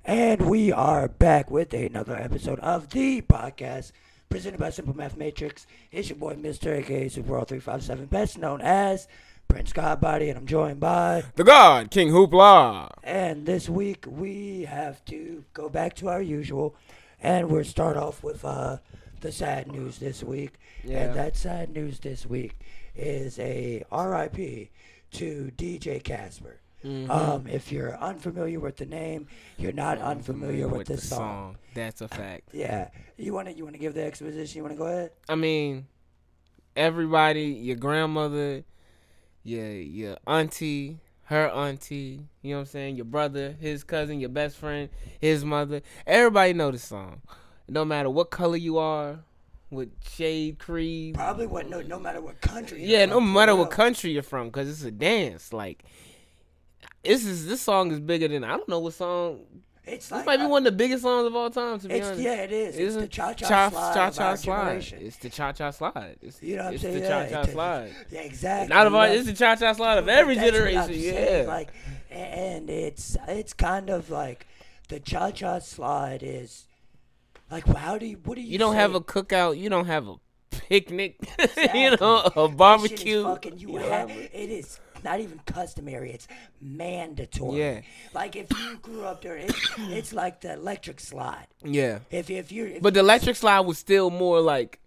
And we are back with another episode of the podcast presented by Simple Math Matrix. It's your boy, Mr. aka Super World 357, best known as Prince Godbody, and I'm joined by The God, King Hoopla. And this week we have to go back to our usual, and we'll start off with the sad news this week. Yeah. And that sad news this week is a RIP to DJ Casper. If you're unfamiliar with the name, you're not unfamiliar with the song. That's a fact. Yeah. You wanna give the exposition? You wanna go ahead? I mean, everybody, your grandmother, your auntie, her auntie, you know what I'm saying? Your brother, his cousin, your best friend, his mother. Everybody know the song. No matter what color you are, what shade, creed. Probably no matter what country. No matter what country you're from, because it's a dance. Like, this song is bigger than, I don't know what song. It's This like, might be one of the biggest songs of all time, to be honest. Yeah, it is. It's the cha-cha slide. Cha-cha of slide. our generation. It's the cha-cha slide. You know what I'm it's saying? the cha-cha slide. Yeah, exactly. Not of our, it's the cha-cha slide of every That's what I'm generation. saying, Yeah. like, and it's kind of like the cha-cha slide is like, what do you You don't say? have a cookout. You don't have a picnic. Exactly. You know, a That shit is barbecue. fucking, it is not even customary. It's mandatory. Yeah. Like if you grew up there, it's like the electric slide. Yeah. If you're But the electric slide was still more like.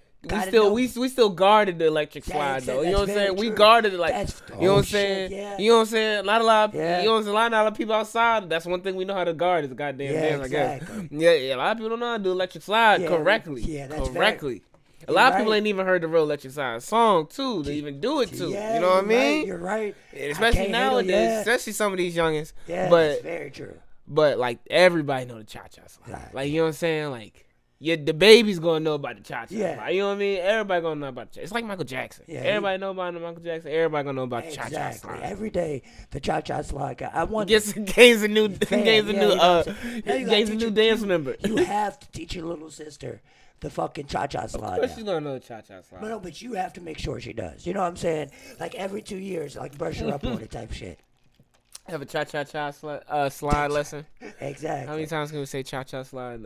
We still guarded the electric slide though. You know what I'm saying? We guarded it like you know what I'm saying? Yeah. You know what I'm saying? Not a lot of Yeah. you know what I'm saying? A lot of people outside. That's one thing we know how to guard is the goddamn Yeah, dance, I guess. exactly. Yeah, a lot of people don't know how to do electric slide Yeah, correctly. yeah, that's correctly. A You're lot of people right. ain't even heard the real electric slide song too to even do it too. Yeah, You know what I you're right, mean? You're right. And especially can't handle- nowadays, yeah. especially some of these youngins. Yeah, but that's very true. but like everybody know the cha-cha slide. Right. Like you know what I'm saying? Like the baby's gonna know about the cha-cha Yeah. slide. You know what I mean? Everybody gonna know about the cha. It's like Michael Jackson. Yeah, everybody know about Michael Jackson. Everybody gonna know about the cha-cha Exactly. slide. Every day, the cha-cha slide guy. I want Gains a new Fan, gains a yeah, new you know what I'm saying? Now you gotta gains a teach new your- dance member. You have to teach your little sister the fucking cha-cha slide. Of course now. she's gonna know the cha-cha slide. No, but you have to make sure she does. You know what I'm saying? Like every 2 years, like brush her up on it type shit. Have a cha-cha-cha slide lesson. Exactly. How many times can we say cha-cha slide?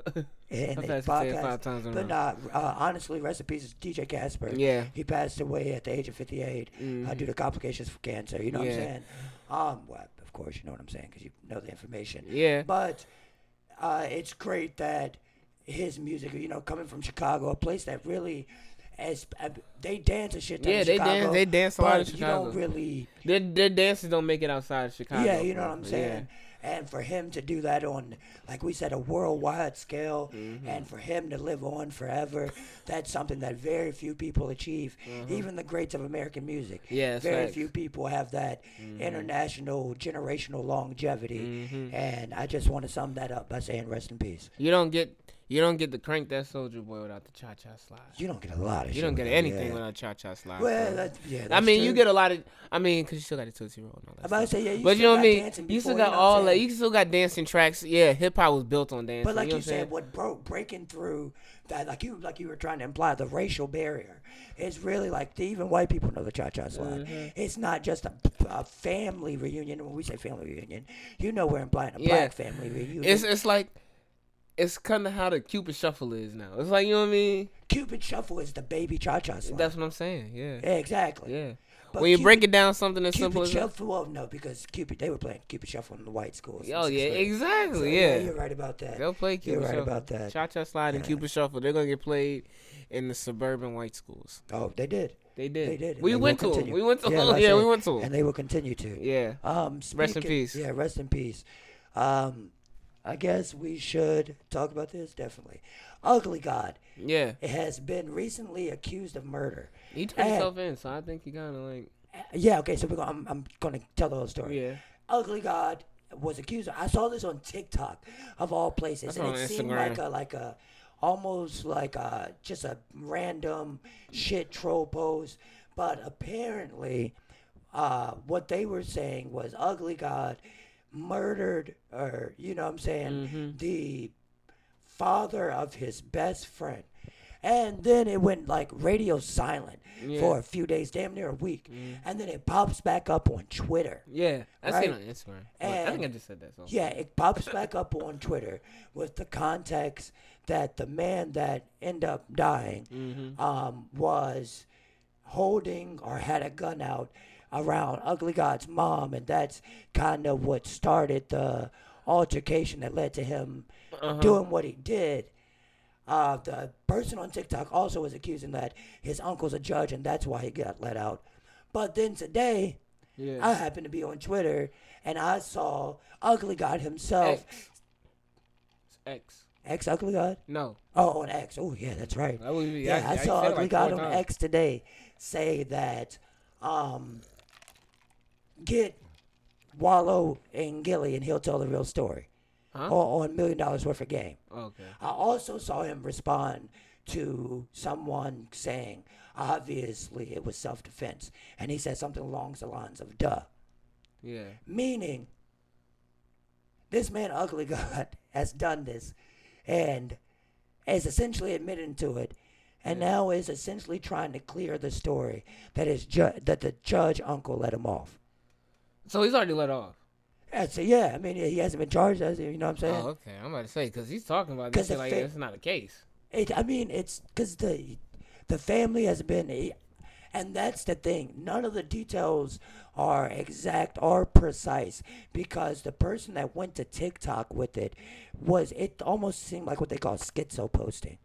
In I the passed to say it podcast. 5 times in a But row. honestly, rest in peace, DJ Casper. Yeah. He passed away at the age of 58 due to complications from cancer. You know what I'm Yeah. saying? Well, of course, you know what I'm saying because you know the information. Yeah. But it's great that his music, coming from Chicago, a place that really, they dance and shit. Yeah, in they Chicago, dance. They dance a lot in but Chicago. You don't really. Their dances don't make it outside of Chicago. Yeah, you know what I'm bro. saying. And for him to do that on, like we said, a worldwide scale, and for him to live on forever, that's something that very few people achieve. Even the greats of American music. Yeah, that's very facts. few people have that international, generational longevity. And I just want to sum that up by saying rest in peace. You don't get to crank that Soldier Boy without the cha-cha slide. You don't get a lot of shit. You don't get with anything that, yeah. without cha-cha slide. Well, bro. that's I mean, true. you get a lot of. I mean, because you still got the Tootsie Roll and all that. I'm about to stuff. say, yeah, you But you still know what I got mean? dancing You still before, got you know what I'm all that. saying? You still got dancing tracks. Yeah, hip hop was built on dancing. But like you know you said, what breaking through that, like you were trying to imply, the racial barrier is really like even white people know the cha-cha slide. It's not just a family reunion. When we say family reunion, we're implying a black family reunion. It's like it's kind of how the Cupid Shuffle is now. It's like you know what I mean. Cupid Shuffle is the baby cha-cha slide. That's what I'm saying. Yeah. Yeah, exactly. Yeah. But When you break Cupid- it down, something as simple Cupid as that. Shuffle, well, no, because they were playing Cupid Shuffle in the white schools. Oh yeah, So, exactly. yeah, Yeah. you're right about that. They'll play Cupid You're right Shuffle. about that. Cha-cha slide and Cupid Shuffle. They're gonna get played in the suburban white schools. Oh, they did. They did. They did. and We they went will to them. continue. We went to Yeah, them. like I Yeah, said, we went to them. and they will continue to. Yeah. Rest in peace. Yeah, rest in peace. I guess we should talk about this definitely. Ugly God Yeah. has been recently accused of murder. He turned And- himself in, so I think he kind of like. Yeah, okay, so I'm gonna tell the whole story. Yeah. Ugly God was accused. I saw this on TikTok of all places, That's and on it seemed Instagram. like a almost like just a random shit troll post. But apparently, what they were saying was Ugly God murdered, or you know what I'm saying, the father of his best friend. And then it went like radio silent Yeah. for a few days, damn near a week. And then it pops back up on Twitter. Yeah, I Right? seen it on Instagram. But I think I just said that. So. Yeah, it pops back up on Twitter with the context that the man that ended up dying was holding or had a gun out around Ugly God's mom, and that's kind of what started the altercation that led to him doing what he did. The person on TikTok also was accusing that his uncle's a judge, and that's why he got let out. But then today, Yeah. I happened to be on Twitter, and I saw Ugly God himself. X. X Ugly God? No. Oh, on X. Oh, yeah, that's right. That would be, Yeah, I saw said it Ugly like God 4 on times. X today say that get Wallow and Gilly, and he'll tell the real story. Huh? Or on $1 million worth of game. Okay. I also saw him respond to someone saying, obviously it was self-defense. And he said something along the lines of, duh. Yeah. Meaning, this man, Ugly God, has done this and is essentially admitting to it, and now is essentially trying to clear the story that that the judge uncle let him off. So he's already let off. So yeah, I mean, he hasn't been charged, as you know what I'm saying? Oh, okay. I'm about to say because he's talking about 'Cause this shit the like fa- it's not a case. It's because the family has been, and that's the thing. None of the details are exact or precise because the person that went to TikTok with it almost seemed like what they call schizo posting,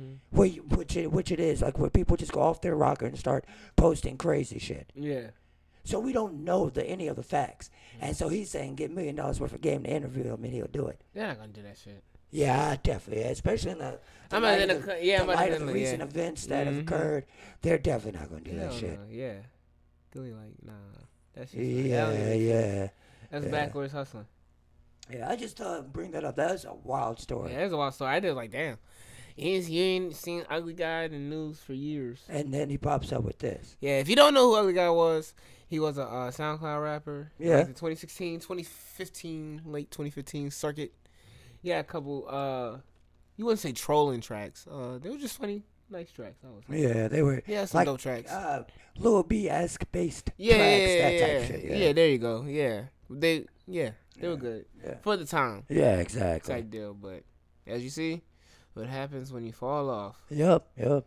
which it is, like where people just go off their rocker and start posting crazy shit. Yeah. So we don't know any of the facts, and so he's saying get $1 million worth of game to interview him, and he'll do it. They're not gonna do that shit. Yeah, definitely. Especially in the I'm light not of gonna the, yeah, the I'm about light to of the say, recent yeah. events that have occurred, they're definitely not going to do that Hell shit. no, yeah. Gilly like, nah. That shit's Yeah. That's yeah. backwards hustling. Yeah, I just bring that up. That's a wild story. Yeah, that's a wild story. I did like, damn. You ain't seen Ugly Guy in the news for years. And then he pops up with this. Yeah, if you don't know who Ugly Guy was, he was a SoundCloud rapper. Yeah. Like the 2016, 2015, late 2015 circuit. Yeah, a couple, you wouldn't say trolling tracks. They were just funny, nice tracks. I would say. Yeah, they were Yeah, some like dope tracks. Lil B-esque based Yeah, tracks, yeah, that yeah, type shit. yeah, there you go. Yeah. They were good. Yeah. For the time. Yeah, exactly. Type deal. But as you see, what happens when you fall off. Yep.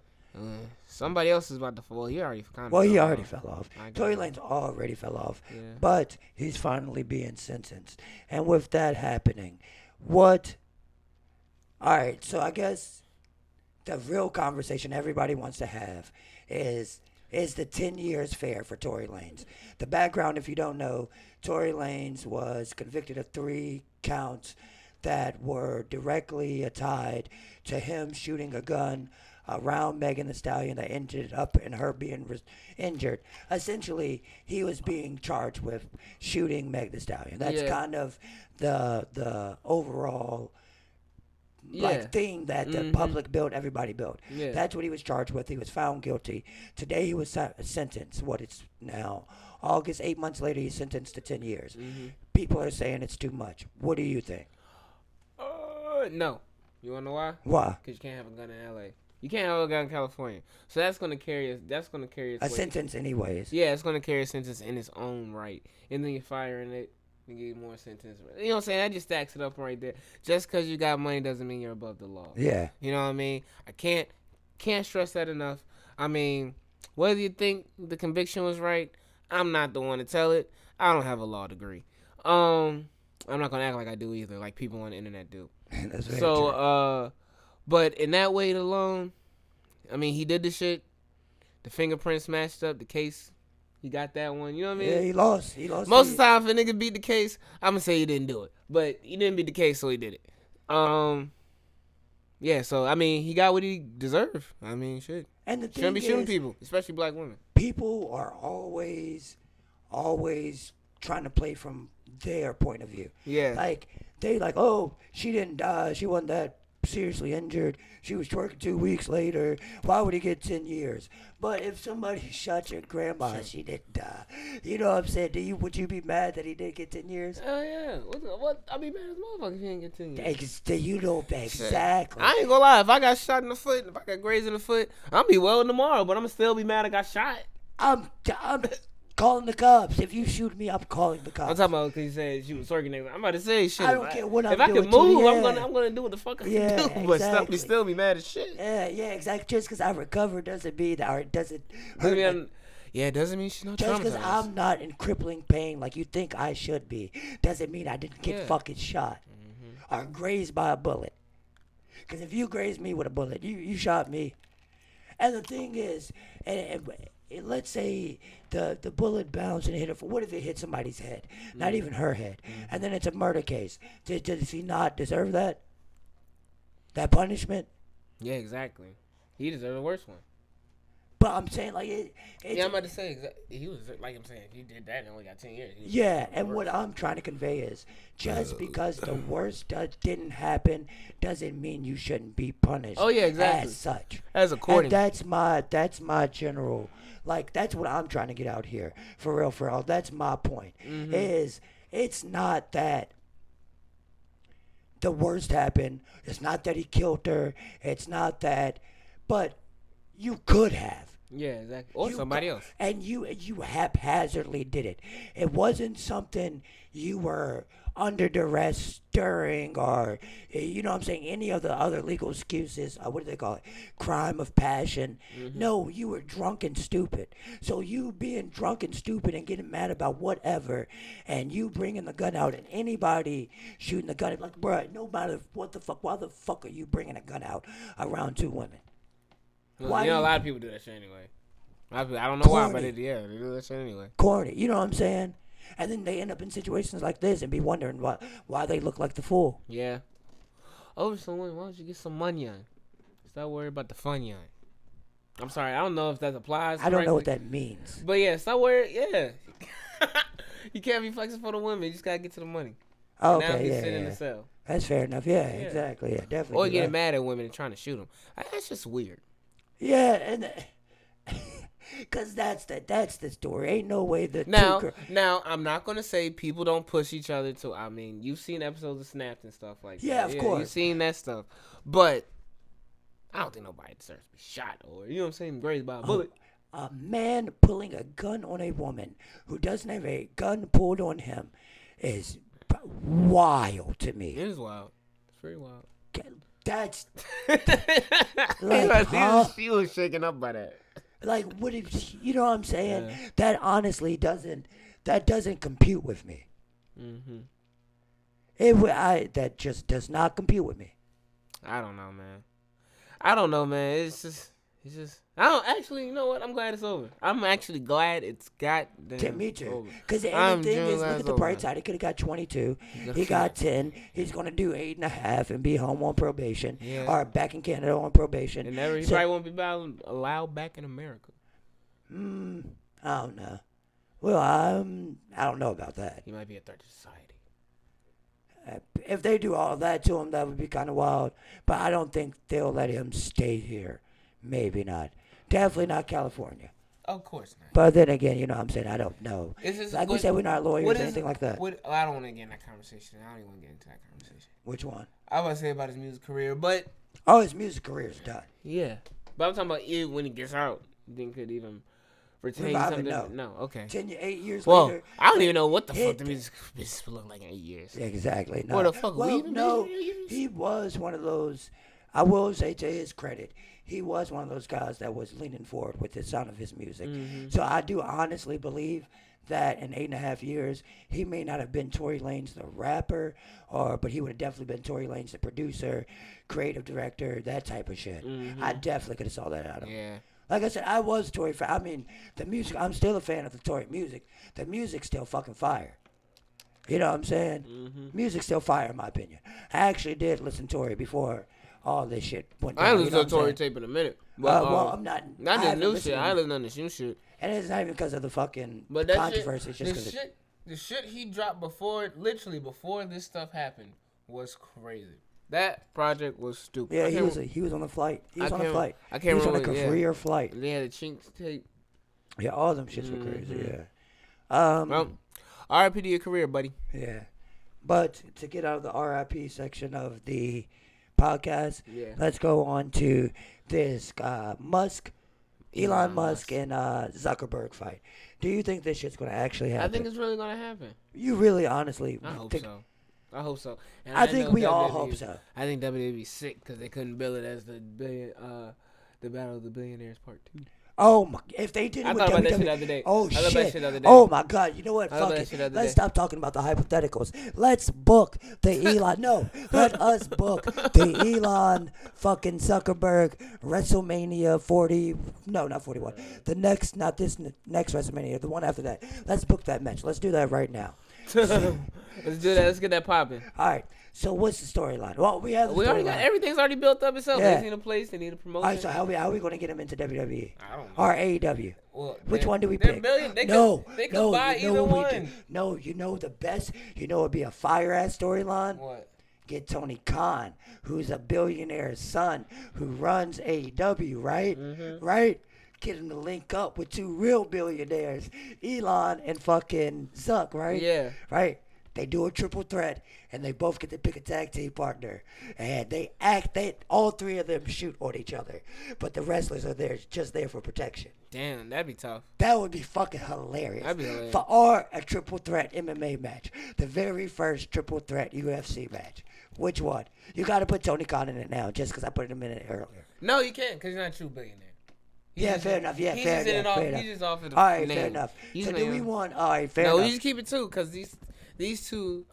Somebody else is about to fall. He already kind of Well, he fell already off. fell off. I get Tory it. Lanez already fell off. Yeah. But he's finally being sentenced. And with that happening, what... All right, so I guess the real conversation everybody wants to have is the 10 years fair for Tory Lanez. The background, if you don't know, Tory Lanez was convicted of 3 counts that were directly tied to him shooting a gun around Megan Thee Stallion that ended up in her being injured. Essentially, he was being charged with shooting Megan Thee Stallion. That's Yeah. kind of the overall Yeah. thing that the public built, everybody built. Yeah. That's what he was charged with. He was found guilty. Today he was sentenced. What it's now August, 8 months later, he's sentenced to 10 years. People are saying it's too much. What do you think? No. You wanna know why? Why? Because you can't have a gun in L.A. You can't have a gun in California. So that's gonna carry its A weight. sentence, anyways. Yeah, it's gonna carry a sentence in its own right, and then you're firing it. You get more sentence. You know what I'm saying? That just stacks it up right there. Just because you got money doesn't mean you're above the law. Yeah. You know what I mean? I can't stress that enough. I mean, whether you think the conviction was right, I'm not the one to tell it. I don't have a law degree. I'm not gonna act like I do either, like people on the internet do. That's very true. So, but in that weight alone, I mean, he did the shit. The fingerprints matched up. The case, he got that one. You know what I mean? Yeah, he lost. He lost. Most of the time, if a nigga beat the case, I'm gonna say he didn't do it. But he didn't beat the case, so he did it. Yeah, so, I mean, he got what he deserved. I mean, shit. And the Shouldn't thing be shooting is, people, especially black women. people are always trying to play from their point of view. Yeah. Like, they like, oh, she didn't die. She wasn't that seriously injured. She was twerking 2 weeks later. Why would he get 10 years? But if somebody shot your grandma, she didn't die. You know what I'm saying? Would you be mad that he did get 10 years? Oh yeah. What? I be mad as motherfucker if he ain't get 10 years. You know exactly. I ain't gonna lie. If I got shot in the foot, if I got grazed in the foot, I'll be well tomorrow. But I'm still be mad I got shot. I'm calling the cops. If you shoot me, I'm calling the cops. I'm talking about because he said she was twerking. I'm about to say shit. I don't care what I'm If I doing can to move, you, I'm gonna do what the fuck I can do. But still be mad as shit. Yeah, exactly. Just because I recover doesn't mean that, or it doesn't hurt. It doesn't mean she's not just traumatized. because I'm not in crippling pain like you think I should be, doesn't mean I didn't get fucking shot or grazed by a bullet. Because if you grazed me with a bullet, you shot me. And the thing is, and let's say the bullet bounced and hit her. What if it hit somebody's head? Not even her head. And then it's a murder case. Does he not deserve that? That punishment? Yeah, exactly. He deserved a worse one. But I'm saying, like, I'm about to say, he was, like I'm saying, if he did that and only got 10 years. Yeah, and what I'm trying to convey is, just because the worst didn't happen, doesn't mean you shouldn't be punished. Oh, yeah, exactly. As such. As according. And that's my general, like, that's what I'm trying to get out here. For real. That's my point. Is, it's not that the worst happened. It's not that he killed her. It's not that, but you could have. Yeah, exactly. Or somebody else. And you haphazardly did it. It wasn't something you were under duress during, or, you know what I'm saying, any of the other legal excuses. What do they call it? Crime of passion. No, you were drunk and stupid. So you being drunk and stupid and getting mad about whatever, and you bringing the gun out and anybody shooting the gun, like, bruh, no matter what the fuck, why the fuck are you bringing a gun out around two women? Well, a lot of people do that shit anyway. I don't know why, but they do that shit anyway. Corny, you know what I'm saying? And then they end up in situations like this and be wondering why they look like the fool. Yeah. Oh, so why don't you get some money on? Stop worrying about the funny on. I'm sorry, I don't know if that applies. I don't know what that means. But yeah, stop worrying. Yeah. You can't be flexing for the women. You just gotta get to the money. Oh, now okay, he's sitting in the cell. That's fair enough. Yeah, exactly. Yeah, definitely. Or getting mad at women and trying to shoot them. That's just weird. Yeah, and because that's the story. Ain't no way that now I'm not gonna say people don't push each other to. I mean, you've seen episodes of Snapped and stuff like that. Yeah, of course. You've seen that stuff, but I don't think nobody deserves to be shot or grazed by a bullet. A man pulling a gun on a woman who doesn't have a gun pulled on him is wild to me. It is wild. It's very wild. That's like, she was shaken up by that. Like, what if, you know what I'm saying? Yeah. That honestly doesn't compute with me. That just does not compute with me. I don't know, man. It's just. I don't actually. You know what? I'm glad it's over. I'm actually glad it's got. Me too. Because the thing is, look at the bright side. He could have got 22. He got 10. He's gonna do 8.5 and be home on probation, or back in Canada on probation. And he probably won't be allowed back in America. I don't know. Well, I don't know about that. He might be a threat to society. If they do all of that to him, that would be kind of wild. But I don't think they'll let him stay here. Maybe not. Definitely not California. Of course not. But then again, you know what I'm saying? I don't know. Like we said, we're not lawyers or anything like that. I don't want to get in that conversation. I don't even want to get into that conversation. Which one? I was about to say about his music career, but... Oh, his music career is done. Yeah. But I'm talking about when he gets out. You think could even retain something? No. Okay. 8 years later. Well, I don't even know what the fuck the music business will look like in 8 years. Exactly. No. What the fuck? He was one of those... I will say to his credit, he was one of those guys that was leaning forward with the sound of his music. So I do honestly believe that in 8.5 years, he may not have been Tory Lanez the rapper, but he would have definitely been Tory Lanez the producer, creative director, that type of shit. I definitely could have saw that out of him. Yeah. Like I said, I was Tory fan. I mean, the music, I'm still a fan of the Tory music. The music's still fucking fire. You know what I'm saying? Music's still fire, in my opinion. I actually did listen to Tory before all this shit went down. I ain't listened to Tory tape in a minute. But, well, I'm not. Not the new shit. I ain't listening to the new shit. And it's not even because of the fucking controversy. It's just because the shit he dropped literally before this stuff happened, was crazy. That project was stupid. Yeah, he was on the flight. He was on a flight. I can't remember. He was on a career flight. They had a Chinks tape. Yeah, all them shits were crazy. Yeah. Well, RIP to your career, buddy. Yeah. But to get out of the RIP section of the podcast, Yeah. let's go on to this Elon Musk and Zuckerberg fight. Do you think this shit's going to actually happen? I think it's really gonna happen. You really honestly I hope think so. I hope so. And I think know we all WWE hope so. I think WWE is sick because they couldn't bill it as the Battle of the Billionaires Part 2. Oh my! If they did it I with thought about that WWE, shit the other day. oh I thought about that shit! shit the other day. Oh my god! You know what? I thought Fuck about that it. shit the other Let's day. stop talking about the hypotheticals. Let's book the Elon. No, let us book the Elon fucking Zuckerberg WrestleMania 40. No, not 41. The next, not this next WrestleMania. The one after that. Let's book that match. Let's do that right now. Let's do that. Let's get that popping. All right. So what's the storyline? Well, we have the We already got storyline. everything's already built up itself. Yeah. They need a place. They need a promotion. All right. So how we going to get him into WWE I don't know. or AEW? Well, Which one do we they're pick? Billion. They No, they could no, buy you know either what we one. do. No, you know the best. You know it'd be a fire ass storyline. What? Get Tony Khan, who's a billionaire's son, who runs AEW, right? Mm-hmm. Right? Get him to link up with two real billionaires, Elon and fucking Zuck, right? Yeah. Right? They do a triple threat, and they both get to pick a tag team partner. And they all three of them shoot on each other. But the wrestlers are there, just there for protection. Damn, that'd be tough. That would be fucking hilarious. That'd be hilarious. Or a triple threat MMA match. The very first triple threat UFC match. Which one? You got to put Tony Khan in it now, just because I put him in it earlier. No, you can't, because he's not a true billionaire. Yeah, fair enough. Yeah, fair enough. Fair enough. He's just off of the All right, name. fair enough. He's So not do we even- want? All right, fair No, enough. we just keep it two, because these two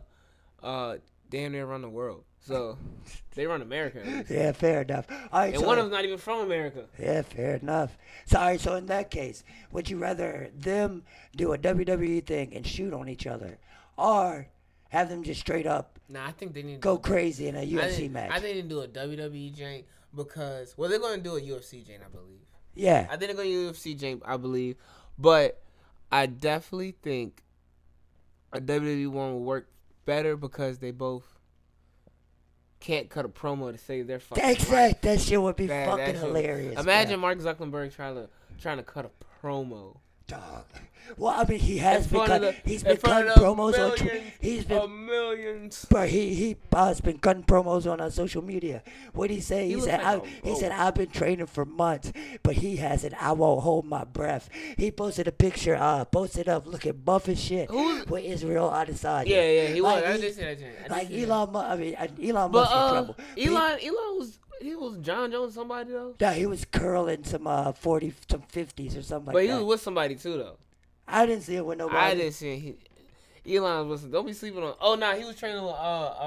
damn near run the world. So they run America. At least. Yeah, fair enough. All right, And so one of them's not even from America. yeah, fair enough. So, all right, so in that case, would you rather them do a WWE thing and shoot on each other, or have them just straight up Nah, I think they need to go do- crazy in a I UFC think, match? I think they need to do a WWE jank because they're going to do a UFC jank, I believe. Yeah. I think they're going to do a UFC jank, I believe. But I definitely think a WWE one will work better because they both can't cut a promo to save their fucking Exact. life. That shit would be That fucking shit- hilarious. Imagine man. Mark Zuckerberg trying to cut a promo. Dog. Well, I mean, he has In been front of cutting. the- He's in been front cutting of promos on Twitter. millions He's been, millions. but he's been cutting promos on social media. What did he say? He He looks said, like a he said, rogue. I've been training for months, but he hasn't. I won't hold my breath. He posted a picture, posted up looking buff as shit Who's- with Israel Adesanya. Yeah, he was. Like, I he- did see that jank. I did Like see that. Elon, Elon But Musk in trouble. He was John Jones somebody though. Yeah, he was curling some 40, some 50s or something But like he was that. with somebody too though. I didn't see it with nobody. I didn't see it. Elon was. Don't be sleeping on. Oh nah, he was training with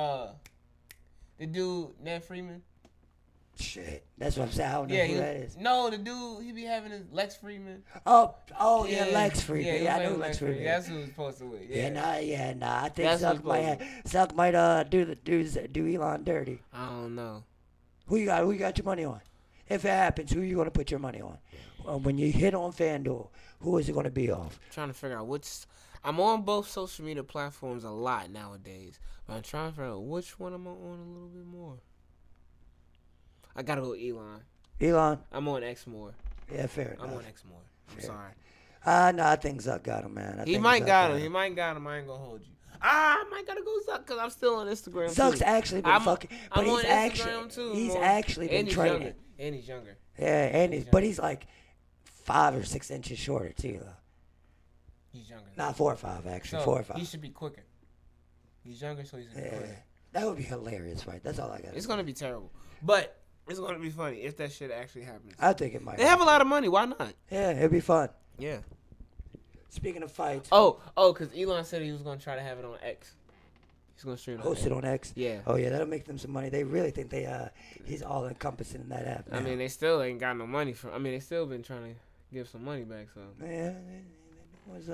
the dude Ned Freeman. Shit, that's what I'm saying. I don't know Yeah, who that is. no, the dude he be having his Lex Freeman. Oh, yeah, Lex Freeman. he Yeah, I was know with Lex Freeman. That's who he was supposed to with. Yeah, nah. I think That's Zuck what's might do Elon dirty. I don't know. Who you got your money on? If it happens, who you gonna put your money on? When you hit on FanDuel, who is it gonna be off? Trying to figure out which. I'm on both social media platforms a lot nowadays, but I'm trying to figure out which one I'm on a little bit more. I gotta go Elon. Elon? I'm on X more. Yeah, fair enough. I'm on X more. I'm Fair. sorry. No, I think Zuck got him, man. He might got him. He might got him. I ain't gonna hold you. I might gotta go Zuck because I'm still on Instagram. Zuck's too. actually been fucking, but I'm he's on actually, Instagram too. he's more. actually been And he's training. younger. And he's younger. Yeah, and He's but younger. he's like 5 or 6 inches shorter too, though. He's younger. Not 4 or 5, actually. So 4 or 5. he should be quicker. He's younger, so he's gonna be Yeah, quicker. that would be hilarious, right? That's all I got. It's gonna be terrible, but it's gonna be funny if that shit actually happens. I think it might. They have a lot of money. Why not? Yeah, it'd be fun. Yeah. Speaking of fights, Oh, because Elon said he was gonna try to have it on X. He's gonna stream it. host it on X. Yeah. Oh yeah, that'll make them some money. They really think he's all encompassing in that app. I now. mean, they still ain't got no money for. I mean, they still been trying to give some money back. So yeah, what's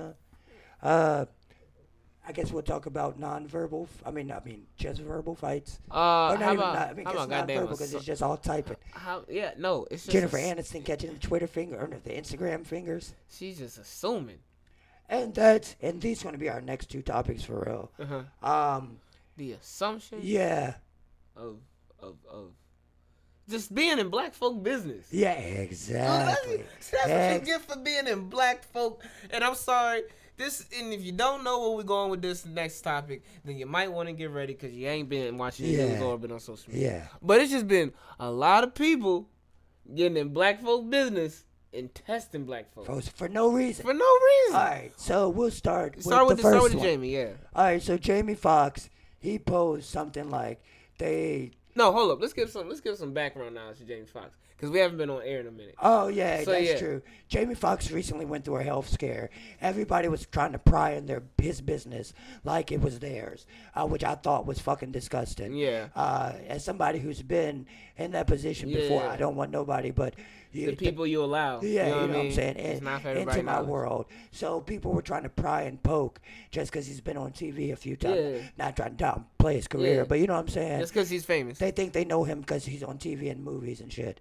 I guess we'll talk about non-verbal. I mean, just verbal fights. Or how not even. about I mean, how it's about not goddamn verbal because it's just all typing. yeah, no, it's just Jennifer Aniston catching the Twitter finger or the Instagram fingers, She's just assuming. and these going to be our next 2 topics for real. Uh-huh. The assumption Yeah, of just being in black folk business. yeah, exactly. That's what you get for being in black folk. And I'm sorry, And if you don't know where we're going with this next topic, then you might want to get ready because you ain't been watching the news or been on social media. Yeah. But it's just been a lot of people getting in black folk business and testing black folks For no reason. for no reason. All right, so we'll start with Start the with first one. Jamie, yeah. All right, so Jamie Foxx, he posed something like No, hold up. Let's give some background knowledge to Jamie Foxx because we haven't been on air in a minute. Oh, yeah, So, that's yeah. true. Jamie Foxx recently went through a health scare. Everybody was trying to pry in his business like it was theirs, which I thought was fucking disgusting. Yeah. As somebody who's been in that position before, Yeah. I don't want nobody but The people you allow. Yeah, you know what I'm I mean? saying? It's not for everybody into my knowledge. world. So people were trying to pry and poke just because he's been on TV a few times. Yeah. Not trying to downplay his career, Yeah. but you know what I'm saying? Just because he's famous. They think they know him because he's on TV and movies and shit.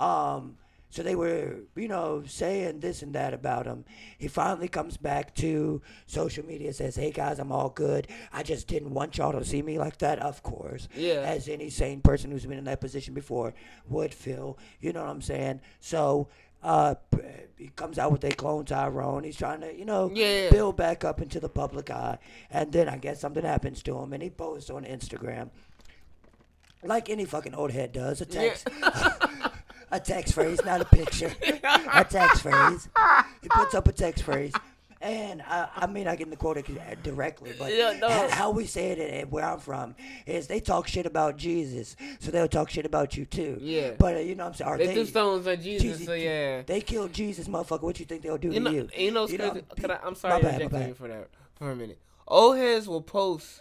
So they were, saying this and that about him. He finally comes back to social media, says, "Hey guys, I'm all good. I just didn't want y'all to see me like that." Of course, Yeah. as any sane person who's been in that position before would feel. You know what I'm saying? So he comes out with a clone Tyrone. He's trying to, Yeah. build back up into the public eye. And then I guess something happens to him, and he posts on Instagram, like any fucking old head does, a text. A text phrase, not a picture. A text phrase. He puts up a text phrase. And I may not get the quote directly, but Yeah, no. how we say it and where I'm from is they talk shit about Jesus, so they'll talk shit about you too. Yeah. But you know what I'm saying? Or They threw stones at Jesus, so yeah. They killed Jesus, motherfucker. What you think they'll do You know, to you? you know, what's You know, crazy? pe- I'm sorry my to bad, interject my on bad. you for that for a minute. Old heads will post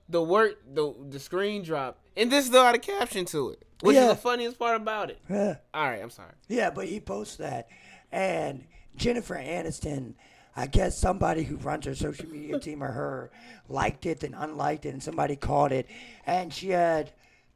the screen drop, and this still had a caption to it, which is Yeah. the funniest part about it. Yeah. All right, I'm sorry. Yeah, but he posts that. And Jennifer Aniston, I guess somebody who runs her social media team or her liked it and unliked it, and somebody caught it. And she had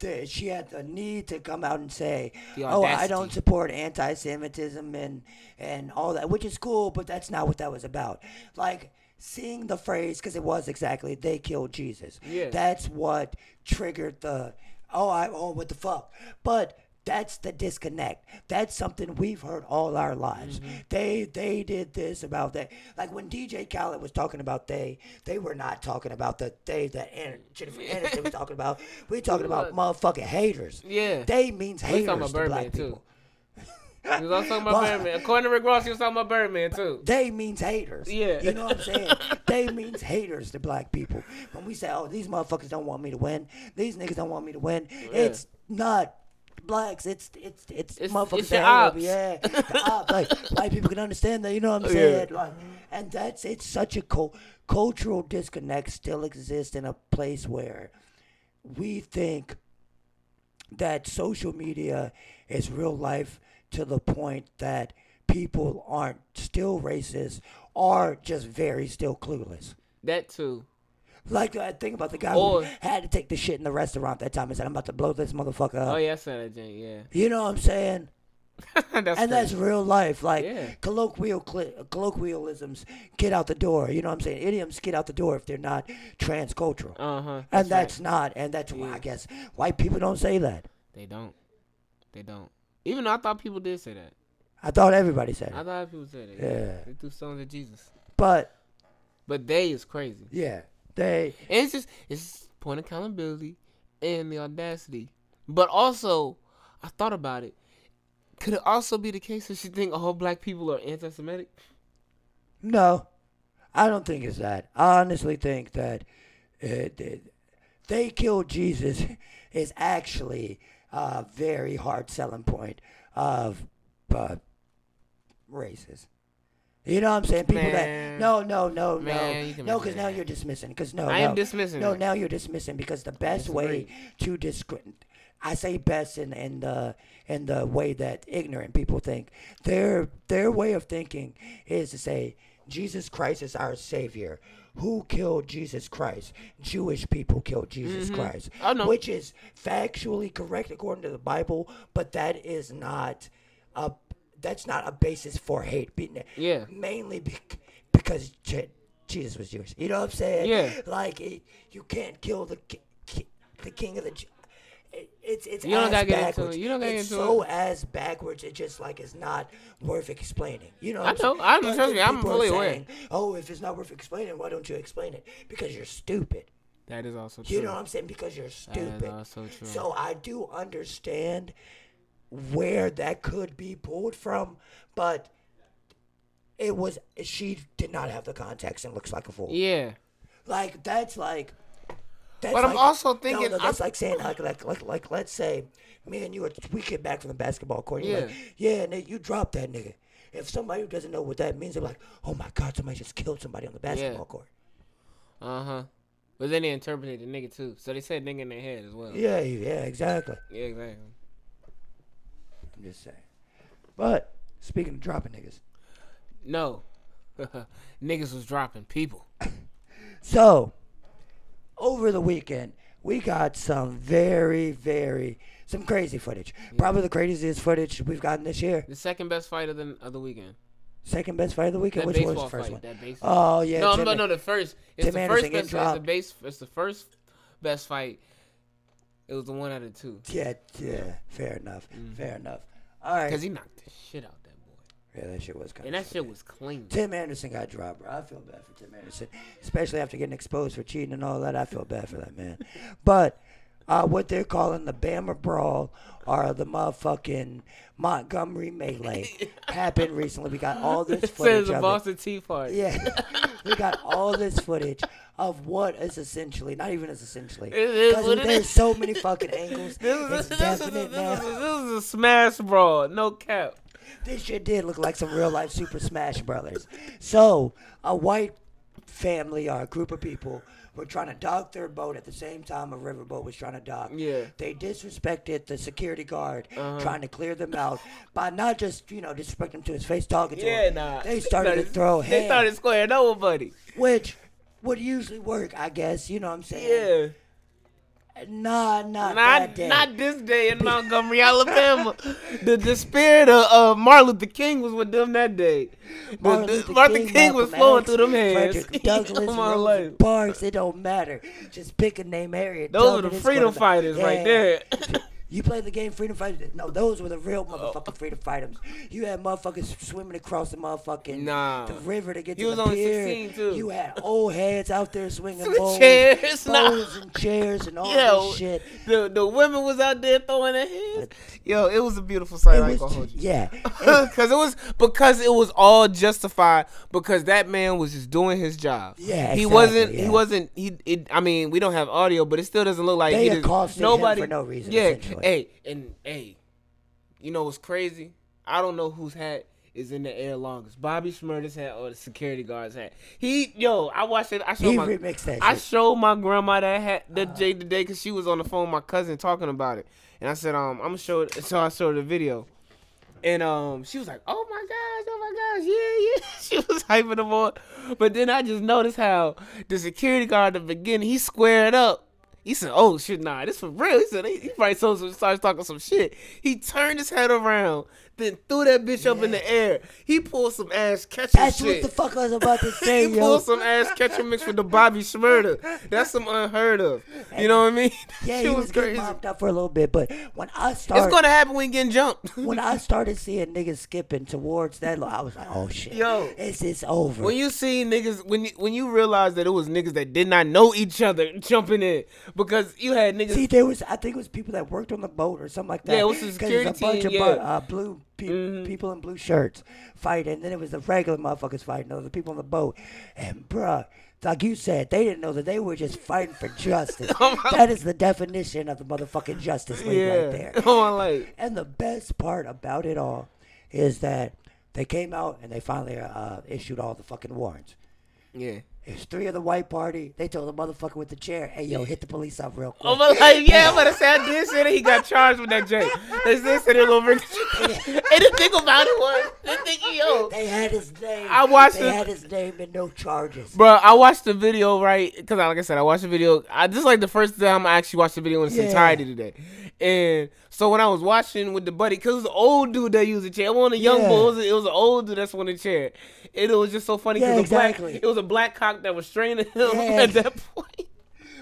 the need to come out and say, The "Oh, I audacity. don't support anti-Semitism and all that," which is cool, but that's not what that was about. Like, seeing the phrase, because it was exactly, "They killed Jesus." Yeah. That's what triggered the, what the fuck? But that's the disconnect. That's something we've heard all our lives. They did this about that. Like when DJ Khaled was talking about they were not talking about the they that Jennifer Aniston was talking about. We're talking about motherfucking haters. Yeah. They means We haters talking about to black Birdman too. people. He was also talking about Well, Birdman. According to Rick Ross, he was talking about Birdman too. They means haters. Yeah. You know what I'm saying? They means haters to black people. When we say, "Oh, these motherfuckers don't want me to win. These niggas don't want me to win." It's not blacks. It's motherfuckers it's that your hate ops. them. Yeah. The ops. Like white people can understand that, you know what I'm saying? Like, and it's such a cultural disconnect still exists in a place where we think that social media is real life to the point that people aren't still racist or just very still clueless. That too. Like I think about the guy Or- who had to take the shit in the restaurant that time and said, "I'm about to blow this motherfucker up." Oh yeah, I said that, Jane. Yeah. You know what I'm saying? That's And that's crazy. real life. Like Yeah. colloquialisms get out the door. You know what I'm saying? Idioms get out the door if they're not transcultural. Uh-huh. And that's not. And that's why I guess white people don't say that. They don't. They don't. Even though I thought people did say that. I thought everybody said I it. thought people said it. Yeah. They threw stones at Jesus. But But they is crazy. yeah, they. And it's point of accountability and the audacity. But also, I thought about it. Could it also be the case that you think all black people are anti-Semitic? No, I don't think it's that. I honestly think that they killed Jesus is actually a very hard selling point of races. You know what I'm saying? People Man. that no, Man, you can no, make because that. now you're dismissing. Because I am dismissing No, it. now you're dismissing because the best way to I say best in the way that ignorant people think. Their way of thinking is to say Jesus Christ is our Savior. Who killed Jesus Christ? Jewish people killed Jesus Christ. I know. Which is factually correct according to the Bible, but that is not that's not a basis for hate. Yeah. Mainly because Jesus was Jewish. You know what I'm saying? Yeah. Like you can't kill the king of the. it's You don't ass gotta get into backwards. it. You don't gotta It's get into so it. ass backwards. It just like it's not worth explaining. You know. I What know. I'm saying? Trust me. I'm People are fully aware. saying, oh, if it's not worth explaining, why don't you explain it? Because you're stupid. That is also true. You know what I'm saying? Because you're That stupid. is also true. So I do understand where that could be pulled from, but she did not have the context and looks like a fool. Yeah. Like that's like. That's But I'm also thinking. no, that's like saying like let's say me and you we get back from the basketball court. And you're like, yeah, nigga, you dropped that nigga. If somebody who doesn't know what that means, they're like, oh my god, somebody just killed somebody on the basketball court. But then they interpreted the nigga too, so they said nigga in their head as well. Yeah, exactly. Yeah, exactly. I'm just saying. But speaking of dropping niggas, no, niggas was dropping people. So over the weekend, we got some some crazy footage. Yeah. Probably the craziest footage we've gotten this year. The second best fight of the weekend. Second best fight of the weekend. That Which was the first fight, one? Oh yeah. No, the first. It's Tim the Anderson first best. It's the first best fight. It was the one out of two. Yeah. Fair enough. Fair enough. All right. Because he knocked the shit out that boy. Yeah, that shit was kind of. And that shit was clean. Tim Anderson got dropped, bro. I feel bad for Tim Anderson, especially after getting exposed for cheating and all that. I feel bad for that man. But what they're calling the Bama Brawl or the motherfucking Montgomery Melee happened recently. We got all this footage of the Boston Tea Party. Yeah. We got all this footage of what is essentially, not even as essentially, because there's so many fucking angles. It's definite now. This is a smash brawl, no cap. This shit did look like some real life Super Smash Brothers. So, a white family or a group of people were trying to dock their boat at the same time a riverboat was trying to dock. Yeah. They disrespected the security guard trying to clear them out by not just, disrespecting him to his face, talking to him. Nah. They started to throw hands. They started squaring over, buddy. Which would usually work, I guess. You know what I'm saying? Yeah. Not that day. Not this day in Montgomery, Alabama. the spirit of Martin Luther King was with them that day. Martin Luther King was flowing through them hands. Frederick Douglass, Rosa Parks, it don't matter. Just pick a name, area. Those are the freedom fighters right there. You play the game Freedom Fighters? No, those were the real motherfucking freedom fighters. You had motherfuckers swimming across the motherfucking the river to get to the pier. He was only 16 too. You had old heads out there swinging bowls and chairs and all this shit. The women was out there throwing their hands. Yo, it was a beautiful sight. I ain't gonna hold you. Yeah, because it was all justified because that man was just doing his job. Yeah, he exactly, wasn't. I mean, we don't have audio, but it still doesn't look like they accosted him for no reason. Yeah. Hey, you know what's crazy? I don't know whose hat is in the air longest. Bobby Shmurda's hat or the security guard's hat. I watched it. I showed my grandma that hat that day today because she was on the phone with my cousin talking about it. And I said, I'm gonna show it. So I showed her the video. And she was like, oh my gosh, yeah. She was hyping them on. But then I just noticed how the security guard at the beginning, he squared up. He said, oh, shit, nah, this for real. He said, he probably started talking some shit. He turned his head around, then threw that bitch up in the air. He pulled some ass catching shit. That's what the fuck I was about to say, He pulled some ass catching mixed with the Bobby Shmurda. That's some unheard of. You know what I mean? Yeah, he was crazy. Mopped up for a little bit, but when I started... It's going to happen when you getting jumped. When I started seeing niggas skipping towards that, I was like, oh, shit. Yo. It's over. When you see niggas... When you realize that it was niggas that did not know each other jumping in, because you had niggas... See, I think it was people that worked on the boat or something like that. Yeah, it was the security team, a bunch of blue people in blue shirts fighting, and then it was the regular motherfuckers fighting, the people on the boat. And, bruh, like you said, they didn't know that they were just fighting for justice. That is the definition of the motherfucking Justice League right there. And the best part about it all is that they came out and they finally issued all the fucking warrants. Yeah. It's 3 of the white party. They told the motherfucker with the chair, hey, yo, hit the police up real quick. I'm about to say, I did say that he got charged with that J. They said they were going to bring And the thing about it was, they had his name. They had his name and no charges. Bro, I watched the video, right? Because, like I said, I watched the video. This is like the first time I actually watched the video in its entirety today. And so when I was watching with the buddy, because it was an old dude that used a chair. It wasn't a young boy. It was an old dude that's on the chair. And it was just so funny because it was a black cock that was straining him at that point.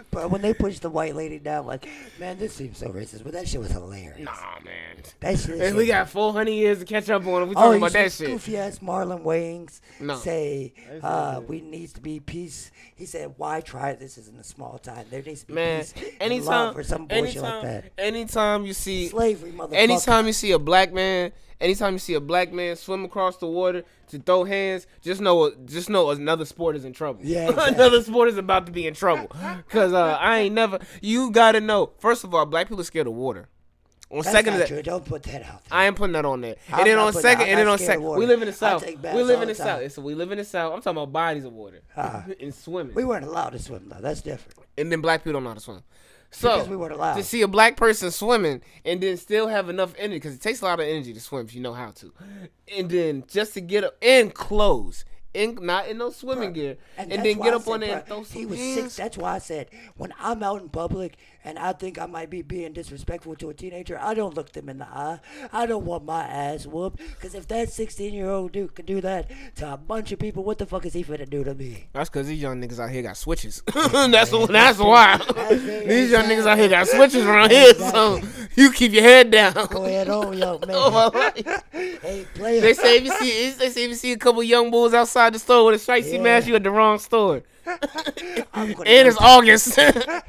But when they pushed the white lady down, like, man, this seems so racist. But that shit was hilarious. Nah, man. That shit. And we got 400 years to catch up on. We Oh, talking you about that see shit. goofy ass Marlon Wayans No. say, we needs to be peace. He said, why try this is in a small time? There needs to be Man, peace and anytime, love or some bullshit like that. anytime you see, Slavery, motherfucker. anytime you see a black man swim across the water to throw hands, just know another sport is in trouble. Yeah, exactly. Another sport is about to be in trouble. Cause you gotta know. First of all, black people are scared of water. On That's second not of true. that, Don't put that out there. I ain't putting that on there. I'm And then not on putting second, that- and then I'm on not scared of second, water. we live in the I south. take baths We live all in the the time. south. So we live in the south. I'm talking about bodies of water and swimming. We weren't allowed to swim, though. That's different. And then black people don't know how to swim. So Because we weren't allowed. to see a black person swimming and then still have enough energy, because it takes a lot of energy to swim if you know how to, and then just to get up in clothes, not in no swimming gear, and that's then why get I up on said, there and bruh, throw some he was hands. 6. That's why I said, when I'm out in public and I think I might be being disrespectful to a teenager, I don't look them in the eye. I don't want my ass whooped. Because if that 16-year-old dude can do that to a bunch of people, what the fuck is he finna do to me? That's because these young niggas out here got switches. That's why. These young niggas out here got switches around here, so you keep your head down. Go ahead on, young man. Oh, my life. Hey, player. They say if you see a couple young bulls outside the store with a shicey Yeah. mask, you at the wrong store. I'm gonna And go it's August.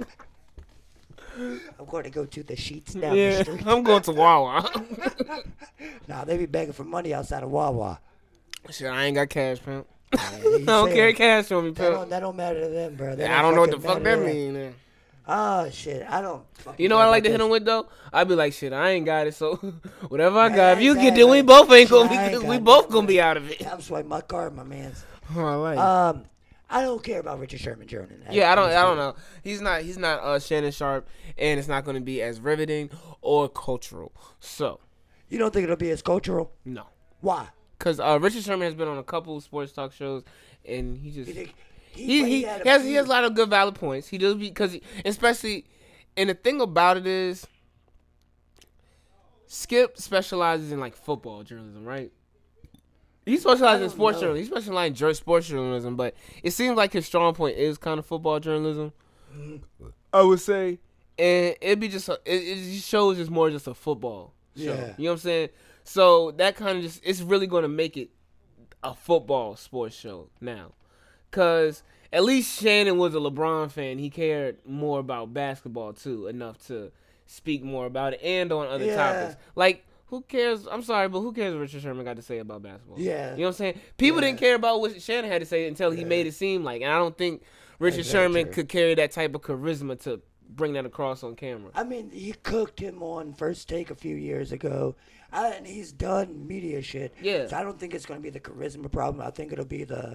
I'm going to go to the sheets down the Yeah, street. I'm going to Wawa. Nah, they be begging for money outside of Wawa. Shit, I ain't got cash, pimp. Man, I don't carry cash on me, That don't, pimp. that don't matter to them, bro. That I don't know what the fucking fuck matter that to them. mean. Man. Oh, shit. I don't fucking You know care what I like about to hit this. them with though? I be like, shit, I ain't got it, so whatever I Man, got, if you get exactly. it, we both ain't gonna Shit, I ain't be, we got both nothing, gonna be man. out of it. I'm swiping my card, my man's. Oh, I like it. I don't care about Richard Sherman Jr. Yeah, I don't know. He's not Shannon Sharp, and it's not gonna be as riveting or cultural. So You don't think it'll be as cultural? no, Why? because Richard Sherman has been on a couple sports talk shows, and he just You think he had has a lot of good valid points. He does because especially, and the thing about it is, Skip specializes in like football journalism, right? He specializes in sports journalism. He specializes in sports journalism, but it seems like his strong point is kind of football journalism. I would say, and it'd be just it shows it's more just a football show. Yeah. You know what I'm saying? So that kind of just it's really going to make it a football sports show now, cause at least Shannon was a LeBron fan. He cared more about basketball too, enough to speak more about it and on other Yeah. topics. Like, who cares? I'm sorry, but who cares what Richard Sherman got to say about basketball? Yeah. You know what I'm saying? People Yeah. didn't care about what Shannon had to say until he made it seem like. And I don't think Richard That's very Sherman true. could carry that type of charisma to bring that across on camera. I mean, he cooked him on First Take a few years ago, and he's done media shit. Yeah. So I don't think it's going to be the charisma problem. I think it'll be the,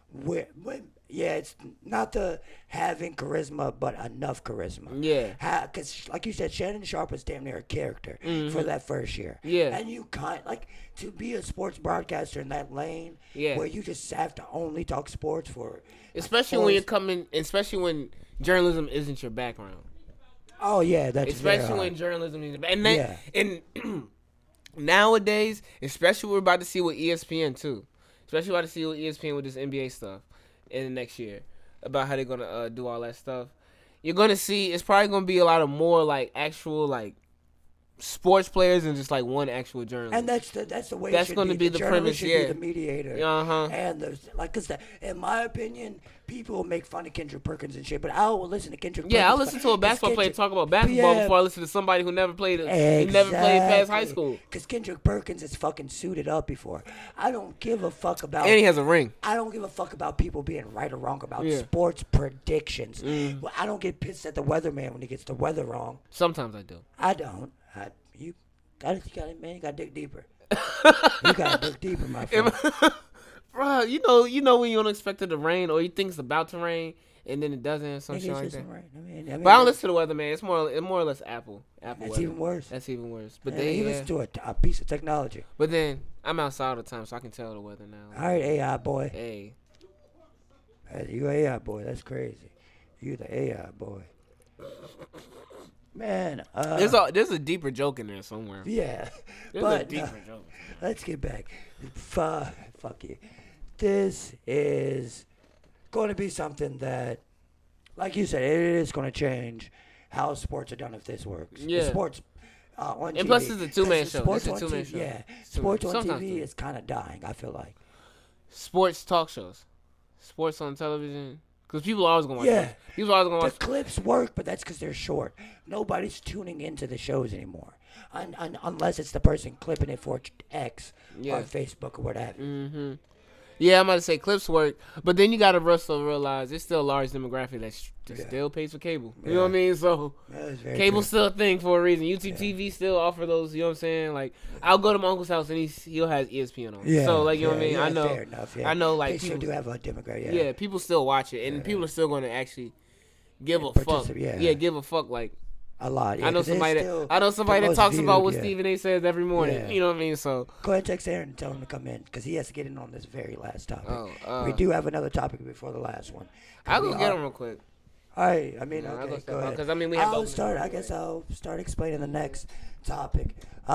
yeah, it's not the having charisma, but enough charisma. Yeah. Because, like you said, Shannon Sharp was damn near a character for that first year. Yeah. And you to be a sports broadcaster in that lane, Yeah. where you just have to only talk sports for. Especially when you're coming, especially when journalism isn't your background. Oh yeah, that's very Especially hard. when journalism is, and then, Yeah. and nowadays, especially we're about to see with ESPN too. Especially about to see with ESPN with this NBA stuff in the next year about how they're gonna do all that stuff. You're gonna see it's probably gonna be a lot of more like actual like sports players and just like one actual journalist. And that's the way. That's it should gonna be the journalist premise, should yeah. Be the mediator. Uh-huh. And cause in my opinion, people will make fun of Kendrick Perkins and shit, but I will listen to Kendrick. Yeah, I'll Perkins. listen to a basketball player talk about basketball before I listen to somebody who never played. He never played past high school. Because Kendrick Perkins is fucking suited up before. I don't give a fuck about. And he has a ring. I don't give a fuck about people being right or wrong about Yeah. sports predictions. Well, I don't get pissed at the weatherman when he gets the weather wrong. Sometimes I do. I don't. You gotta dig deeper. You gotta dig deeper, my friend. Bro, you know when you don't expect it to rain or you think it's about to rain and then it doesn't or some Maybe shit it's like just that. right. I mean, But I don't listen to the weather, man. It's more or less Apple That's weather. even worse. That's even worse. But Yeah, he listens to a piece of technology. But then I'm outside all the time, so I can tell the weather now. All right, AI boy. Hey, You AI boy. That's crazy. You the AI boy. Man. there's a deeper joke in there somewhere. Yeah. There's a But deeper joke. let's get back. Fuck you. This is going to be something that, like you said, it is going to change how sports are done if this works. Yeah. Sports on TV. And plus, it's a two-man 'Cause show. Sports It's a on two-man TV, show. yeah. It's two-man. Sports on Sometimes TV two. is kind of dying, I feel like. Sports talk shows, sports on television, because people are always gonna watch. Yeah. Those. People are always gonna The watch. clips work, but that's because they're short. Nobody's tuning into the shows anymore. Unless it's the person clipping it for X Yeah. or Facebook or whatever. Mm-hmm. Yeah, I'm about to say clips work, but then you gotta also realize it's still a large demographic that Yeah. still pays for cable. You Yeah. know what I mean? So That is very cable's true. still a thing for a reason. YouTube TV still offer those. You know what I'm saying? Like I'll go to my uncle's house and he'll have ESPN on. Yeah, So like you know what I mean? yeah, I know. fair enough, yeah. I know. Like They still people do have a demographic. Yeah, people still watch it, and people are still going to actually give a fuck. participate, Yeah, give a fuck. Like A lot. Yeah, I know 'cause it's somebody. still I know somebody the that most talks about viewed, what yeah. Stephen A. says every morning. Yeah. You know what I mean? So Go ahead and text Aaron and tell him to come in because he has to get in on this very last topic. We oh, do have another topic before the last one. I'll We go get are- him real quick. All right. I mean, Yeah, I'll okay, go go ahead. because I mean we have. I'll both start. of them I guess anyway. I'll start explaining the next topic.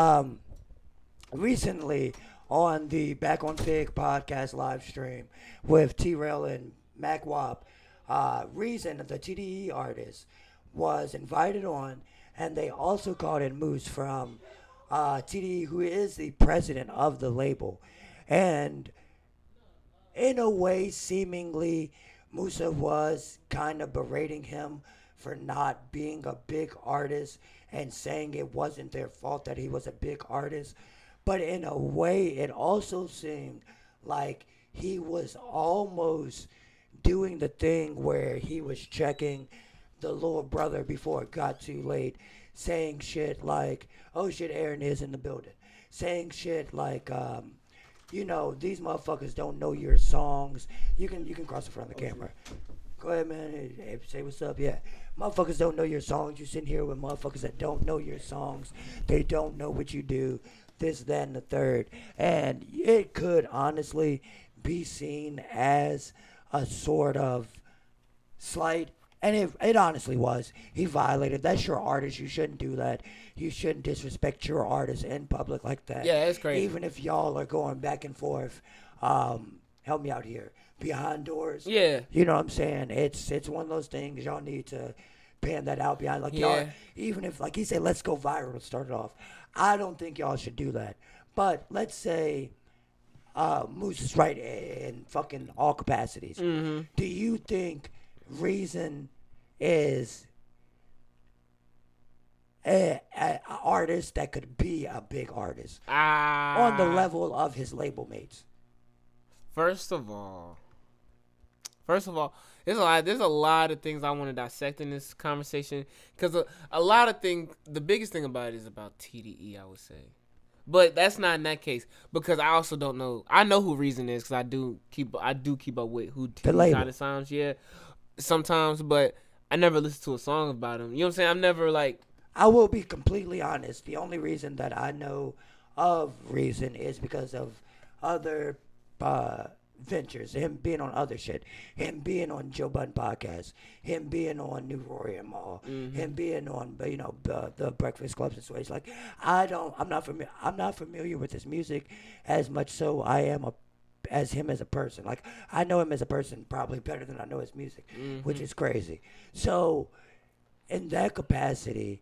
Recently on the Back on Fig podcast live stream with T-Rail and Mac Wop, Reason, the TDE artist, was invited on, and they also called in Moose from TDE, who is the president of the label, and in a way, seemingly, Musa was kind of berating him for not being a big artist and saying it wasn't their fault that he was a big artist. But in a way, it also seemed like he was almost doing the thing where he was checking the little brother before it got too late, saying shit like, oh shit, Aaron is in the building. Saying shit like, you know, these motherfuckers don't know your songs. You can cross in front of the camera. Go ahead, man. Hey, say what's up. Yeah. Motherfuckers don't know your songs. You sitting here with motherfuckers that don't know your songs. They don't know what you do. This, that, and the third. And it could honestly be seen as a sort of slight. And it honestly was. He violated. That's your artist. You shouldn't do that. You shouldn't disrespect your artist in public like that. Yeah, it's crazy. Even if y'all are going back and forth. Help me out here. Behind doors. Yeah. You know what I'm saying? It's one of those things y'all need to pan that out behind. Like y'all, Yeah. even if like he said, let's go viral to start it off. I don't think y'all should do that. But let's say Moose is right in fucking all capacities. Mm-hmm. Do you think Reason is a artist that could be a big artist on the level of his label mates? First of all, there's a lot of things I want to dissect in this conversation because a lot of things. The biggest thing about it is about TDE, I would say, but that's not in that case because I also don't know. I know who Reason is because I do keep up with who TDE kind of sounds. Yeah, sometimes, but I never listened to a song about him. You know what I'm saying? I'm never like. I will be completely honest. The only reason that I know of Reason is because of other ventures, him being on other shit, him being on Joe Budden podcast, him being on New Roy and Mall, him being on the Breakfast Clubs and Sways. Like I'm not familiar with his music as much so I am as him as a person. Like I know him as a person probably better than I know his music, which is crazy. So in that capacity,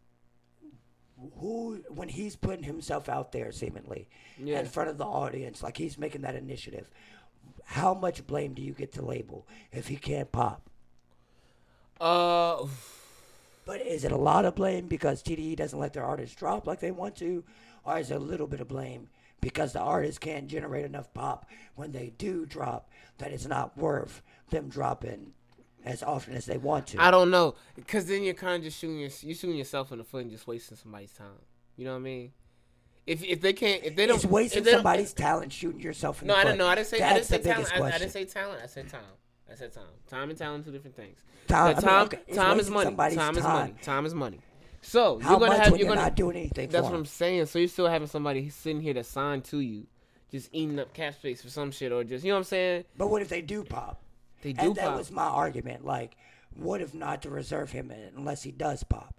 when he's putting himself out there seemingly in front of the audience, like he's making that initiative, how much blame do you get to label if he can't pop? But is it a lot of blame because TDE doesn't let their artists drop like they want to, or is it a little bit of blame because the artists can't generate enough pop when they do drop that it's not worth them dropping as often as they want to? I don't know, because then you're kind of just shooting yourself in the foot and just wasting somebody's time. You know what I mean? If they don't, It's wasting somebody's talent shooting yourself in the foot. I didn't say That's the talent. biggest I question. didn't say talent. I said time. Time and talent, two different things. Time It's is is money. somebody's Time is time. money. Time is money. So How you're gonna much have when you're not doing anything That's for what I'm them? saying. So you're still having somebody sitting here that's signed to you, just eating up cap space for some shit, or just, you know what I'm saying? But what if they do pop? They do And that pop. was my argument. Like, what if not to reserve him unless he does pop?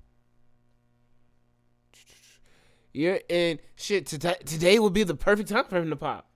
You're in shit. Today will be the perfect time for him to pop.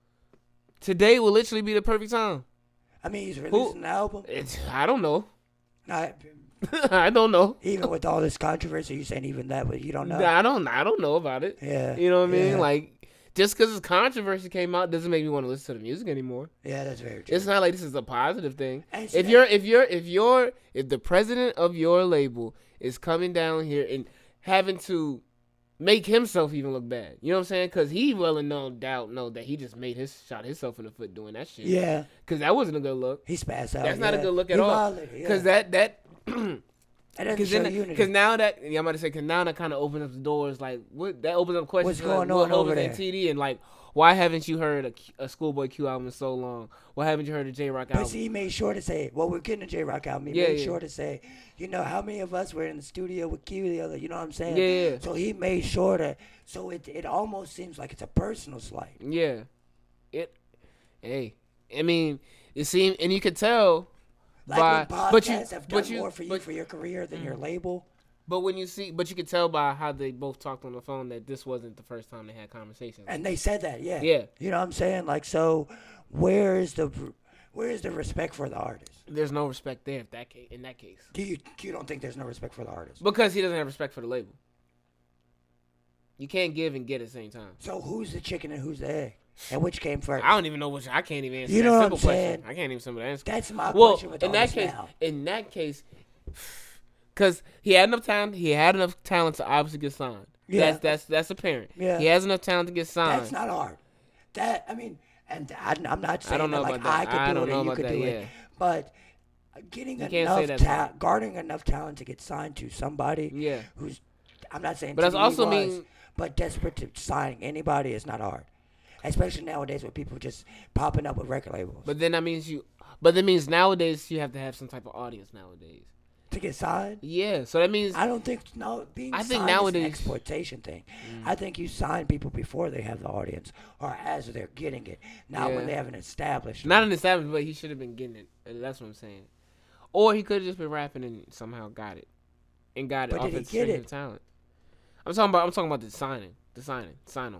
Today will literally be the perfect time. I mean, he's releasing an album. I don't know. I, I don't know. even with all this controversy, you saying even that, but you don't know. I don't know about it. Yeah. You know what I mean? Yeah. Like, just because this controversy came out doesn't make me want to listen to the music anymore. Yeah, that's very true. It's not like this is a positive thing. And If the president of your label is coming down here and having to make himself even look bad, you know what I'm saying? Because he well and no doubt know that he just shot himself in the foot doing that shit. Yeah, Because that wasn't a good look. he spazzed out. That's not a yeah. good look at He all. violated, yeah. Because that It doesn't show unity. Because now that I'm about to say, because now that kind of opens up the doors. Like, what that opens up questions. What's going like, on over there? TD and like, why haven't you heard a Schoolboy Q album in so long? Why haven't you heard a J Rock album? But see, he made sure to say, well, we're getting a J-Rock album. He made sure to say, you know, how many of us were in the studio with Q the other, you know what I'm saying? Yeah. So he made sure to, so it almost seems like it's a personal slight. Yeah. Hey, I mean, it seemed, and you could tell. Like when podcasts have done more for but- your career than your label. But you could tell by how they both talked on the phone that this wasn't the first time they had conversations. And they said that, yeah. Yeah. You know what I'm saying? Like, so where is the respect for the artist? There's no respect there in that case. You don't think there's no respect for the artist? Because he doesn't have respect for the label. You can't give and get at the same time. So who's the chicken and who's the egg? And which came first? I don't even know which. I can't even answer You that know what simple I'm question. saying? I can't even simple answer. That's my question with all this now. In that case, because he had enough talent to obviously get signed. Yeah. That's apparent. Yeah. He has enough talent to get signed. That's not hard. I'm not saying don't know that like about that. I could I do don't it know or you about could that, do yeah. it. But getting You can't say that's hard. garnering enough talent to get signed to somebody Yeah. who's, I'm not saying But that's TDE also was, mean- but desperate to sign anybody is not hard. Especially nowadays with people just popping up with record labels. But then that means nowadays you have to have some type of audience nowadays. To get signed? Yeah. So that means I don't think being I think signed nowadays- is an exploitation thing. I think you sign people before they have the audience or as they're getting it. Now Yeah. when they haven't established. not an established, but he should have been getting it. That's what I'm saying. Or he could have just been rapping and somehow got it, But off did he his get strength it? of talent. I'm talking about the signing, sign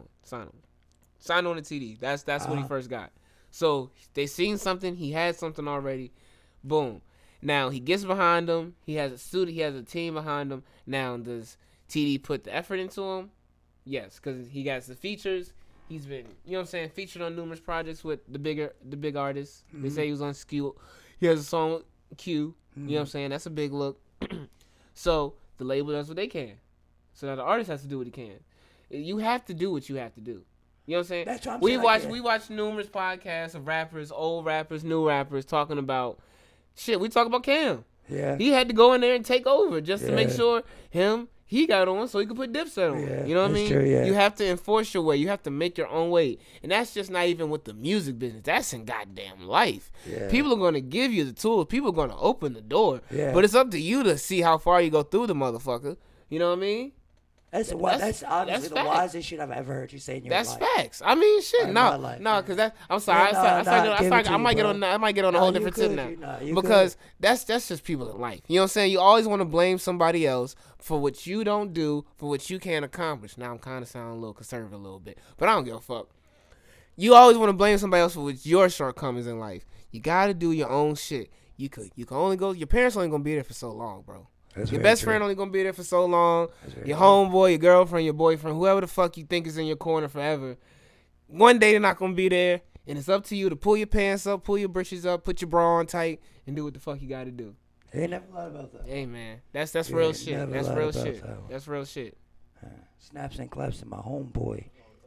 on the TD. That's what he first got. So they seen something, he had something already, boom. Now he gets behind him. He has a student. He has a team behind him. Now does TD put the effort into him? Yes, because he got the features. He's been, you know what I'm saying, featured on numerous projects with the big artists. They say he was on Q. He has a song with Q. You know what I'm saying? That's a big look. So the label does what they can. So now the artist has to do what he can. You have to do what you have to do. You know what I'm saying? That's what I'm we saying, watch like, we watch numerous podcasts of rappers, old rappers, new rappers talking about shit. We talk about Cam. Yeah. He had to go in there and take over just to make Yeah. sure he got on so he could put Dipset on. Yeah, You know what I that's mean? true, yeah. You have to enforce your way. You have to make your own way. And that's just not even with the music business. That's in goddamn life. Yeah. People are going to give you the tools. People are going to open the door. Yeah. But it's up to you to see how far you go through the motherfucker. You know what I mean? That's That's honestly the facts. wisest shit I've ever heard you say in your That's life. facts. I mean, shit. In my No, life, no, yeah. because that. I'm sorry. I I might get on. I might get on a whole different tip now. Because that's just people in life. You know what I'm saying? You always want to blame somebody else for what you don't do, for what you can't accomplish. Now I'm kind of sounding a little conservative a little bit, but I don't give a fuck. You always want to blame somebody else for what your shortcomings in life. You got to do your own shit. You can only go. Your parents only gonna be there for so long, bro. Your best friend only gonna be there for so long. Your homeboy, your girlfriend, your boyfriend, whoever the fuck you think is in your corner forever. One day they're not gonna be there, and it's up to you to pull your pants up, pull your britches up, put your bra on tight, and do what the fuck you gotta do. Ain't never lied about that. Hey man, that's real shit. never That's lied real about shit. that one. That's real shit. Snaps and claps to my homeboy.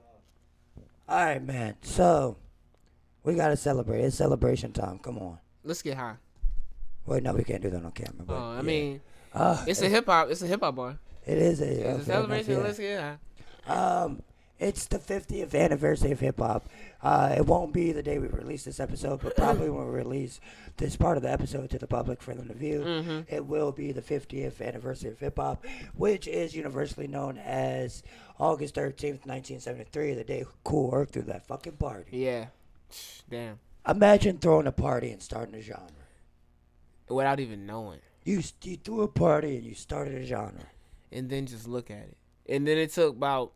All right, man. So we gotta celebrate. It's celebration time. Come on. Let's get high. Wait, no, we can't do that on camera. But I yeah. mean, it's a hip hop bar. It is a It's a celebration. Let's get high. It's the 50th anniversary of hip hop. It won't be the day we release this episode, but probably when we release this part of the episode to the public for them to view, it will be the 50th anniversary of hip hop, which is universally known as August 13th, 1973, the day Kool Herc threw that fucking party. Yeah. Damn. Imagine throwing a party and starting a genre. Without even knowing. You threw a party and you started a genre. And then just look at it. And then it took about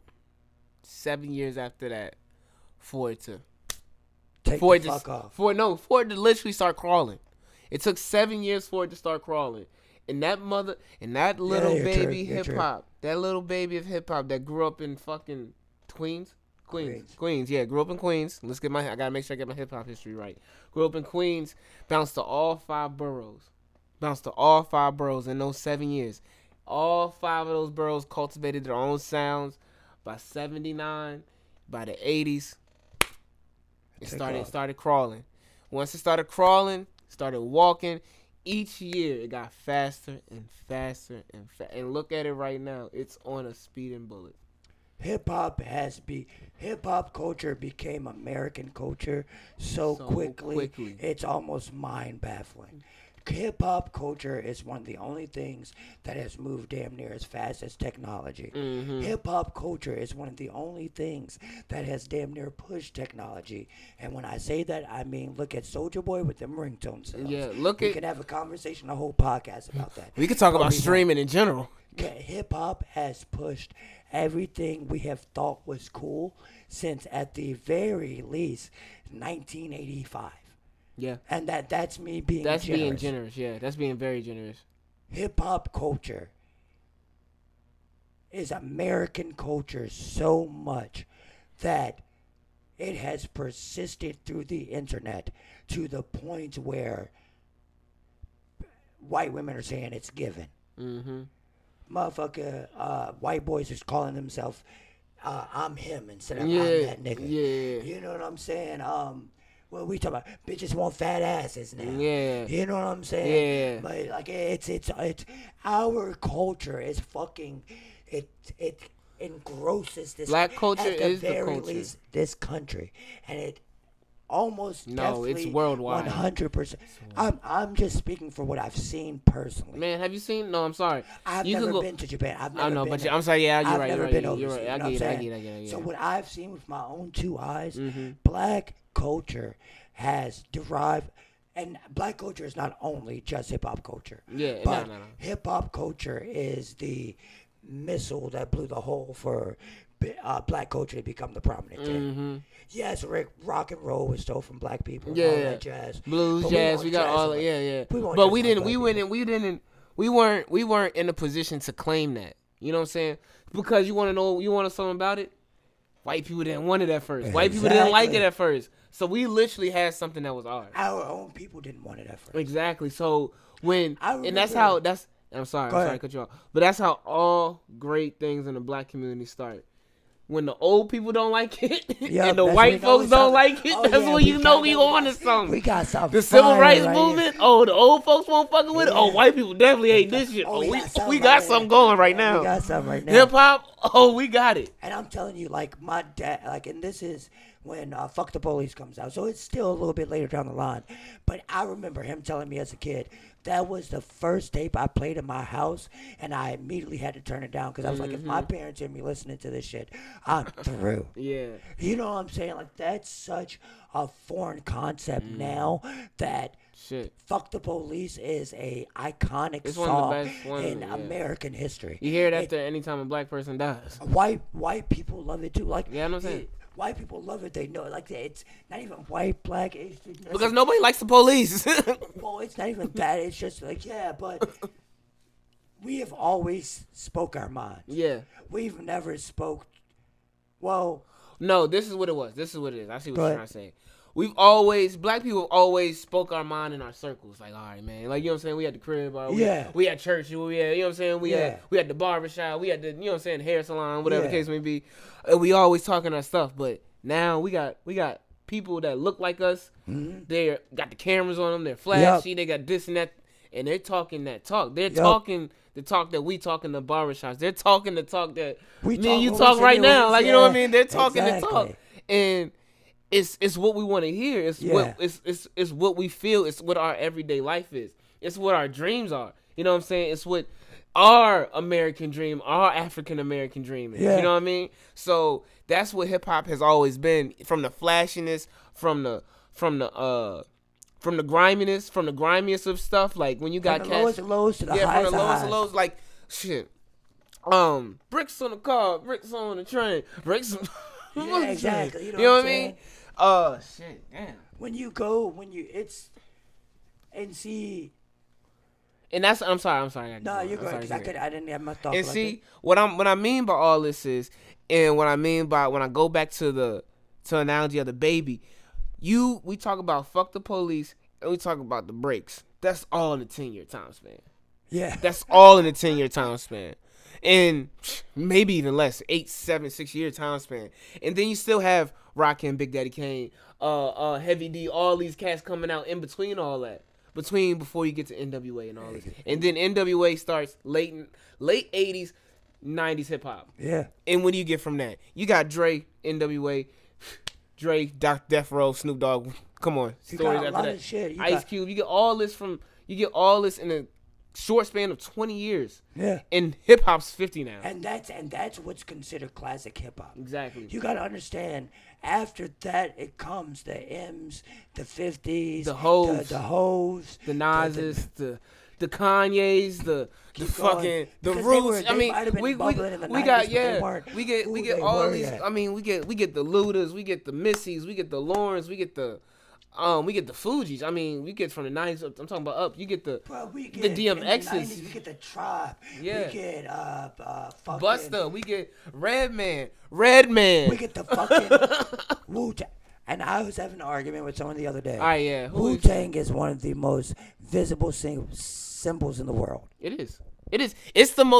7 years after that for it to Take for the it fuck to off. for it to literally start crawling. It took 7 years for it to start crawling. And that little baby hip hop, that little baby of hip hop that grew up in fucking Queens, yeah, grew up in Queens. I gotta make sure I get my hip hop history right. Grew up in Queens, bounced to all 5 boroughs in those 7 years. All 5 of those boroughs cultivated their own sounds. By 79, by the 80s, it started crawling. Once it started crawling, started walking. Each year it got faster and faster and look at it right now. It's on a speeding bullet. Hip hop culture became American culture so quickly. It's almost mind baffling. Hip hop culture is one of the only things that has moved damn near as fast as technology. Mm-hmm. Hip hop culture is one of the only things that has damn near pushed technology. And when I say that, I mean look at Soulja Boy with them ringtone sounds. Yeah, we can have a conversation, a whole podcast about that. We could talk about streaming in general. Yeah, hip hop has pushed everything we have thought was cool since at the very least 1985. Yeah. And that's me being generous. That's being generous. Yeah, that's being very generous. Hip hop culture is American culture so much that it has persisted through the internet to the point where white women are saying it's given. Mm-hmm. Motherfucker, white boys is calling themselves I'm him instead of I'm that nigga. Yeah. You know what I'm saying? What we talking about? Bitches want fat asses now. Yeah. You know what I'm saying? Yeah. But like it's our culture is fucking it engrosses this black culture at the is very the culture. least this country, and it almost it's worldwide. 100%. I'm just speaking for what I've seen personally. Man, have you seen? No, I'm sorry. I've never been to Japan. I know, but I'm sorry. Yeah, I've never been overseas. You're right. I get it. So what I've seen with my own 2 eyes, mm-hmm. black culture has derived, and black culture is not only just hip hop culture. Yeah, but no. Hip hop culture is the missile that blew the hole for black culture to become the prominent thing. Mm-hmm. Yes, rock and roll was stole from black people. Yeah, all that jazz, blues, jazz. We got all. Yeah. But we weren't in a position to claim that. You know what I'm saying? Because you want to know something about it. White people didn't want it at first. Exactly. White people didn't like it at first. So we literally had something that was ours. Our own people didn't want it at first. Exactly. So I'm sorry to cut you off. But that's how all great things in the black community start. When the old people don't like it and the white folks don't like it, that's when you know we on to something. We got something. The civil rights movement. Oh, the old folks won't fucking with it. Oh, white people definitely hate this shit. We got something going right now. We got something right now. Hip hop. Oh, we got it. And I'm telling you, like my dad, and this is when Fuck the Police comes out, so it's still a little bit later down the line. But I remember him telling me as a kid, that was the first tape I played in my house, and I immediately had to turn it down because I was like, if my parents hear me listening to this shit, I'm through. Yeah. You know what I'm saying? Like, that's such a foreign concept now that Fuck the Police is a iconic song in American history. You hear it after any time a black person dies. White people love it too. Like, yeah, I know what I'm saying. White people love it. They know it. Like, it's not even white, black. Because nobody likes the police. Well, it's not even that. It's just like, yeah, but we have always spoke our minds. Yeah. We've never spoke. Well. No, this is what it was. This is what it is. I see what you're trying to say. Black people always spoke our mind in our circles. Like, all right, man. Like, you know what I'm saying? We had the crib. We had church. We had, you know what I'm saying? We had the barbershop. We had the, you know what I'm saying, hair salon, whatever the case may be. We always talking our stuff. But now we got people that look like us. Mm-hmm. They got the cameras on them. They're flashy. Yep. They got this and that. And they're talking that talk. They're talking the talk that we talk in the barbershops. They're talking the talk that me and you talk right now. Like, you know what I mean? They're talking the talk. And it's what we want to hear. It's what we feel. It's what our everyday life is. It's what our dreams are. You know what I'm saying? It's what our American dream, our African American dream is. You know what I mean? So that's what hip hop has always been. From the flashiness, from the griminess, from the grimiest of stuff. Like when you got from the lowest of lows to the highest from the lowest highs. of lows. Like shit. Bricks on the car, bricks on the train, bricks. Yeah, exactly. You know what I mean? Shit, damn. When you, And see, And that's I'm sorry. I no, you're I'm good. sorry, 'Cause go ahead. I didn't have my thought. And like see what I mean by all this is, and what I mean by when I go back to the analogy of the baby, we talk about fuck the police and we talk about the breaks. That's all in the 10-year time span. yeah, That's all in the 10-year time span. And maybe even less, 8, 7, 6-year time span. And then you still have Rakim, Big Daddy Kane, Heavy D, all these cats coming out in between all that. Before you get to NWA and all this. And then NWA starts late 80s, 90s hip hop. yeah. And what do you get from that? You got Dre, NWA, Dre, Death Row, Snoop Dogg. Come on, You stories got a after lot that. of shit. Ice Cube. You get all this in a short span of 20 years. Yeah. And hip hop's 50 now. And that's what's considered classic hip hop. Exactly. You got to understand. After that, it comes the M's, the 50s, The Hoes. the Hoes, The Nas's, the Kanye's, the Keep fucking going. the Because Roots. they I mean, might have been we bubbling in the 90s, got but they weren't we who get they all were these. yet. I mean, we get the Ludas, we get the Missies, we get the Laurens, we get the Fugees. I mean, we get from the 90s. I'm talking about up. You get the Bro, we the get DMXs. in the 90s, we get the Tribe. Yeah. We get fucking Busta. We get Redman. We get the fucking Wu-Tang. And I was having an argument with someone the other day. All right, yeah. Who is- Wu-Tang is one of the most visible symbols in the world. It is. It's the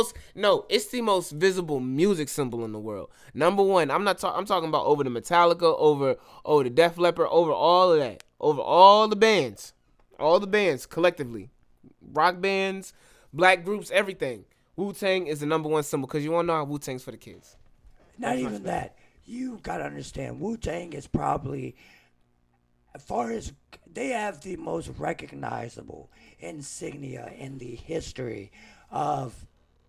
most visible music symbol in the world. Number one, I'm talking about over the Metallica, over the Def Leppard, over all of that, over all the bands collectively, rock bands, black groups, everything. Wu-Tang is the number one symbol because you want to know how Wu-Tang's for the kids. Not even that. You gotta understand, Wu-Tang is probably, as far as they have the most recognizable insignia in the history of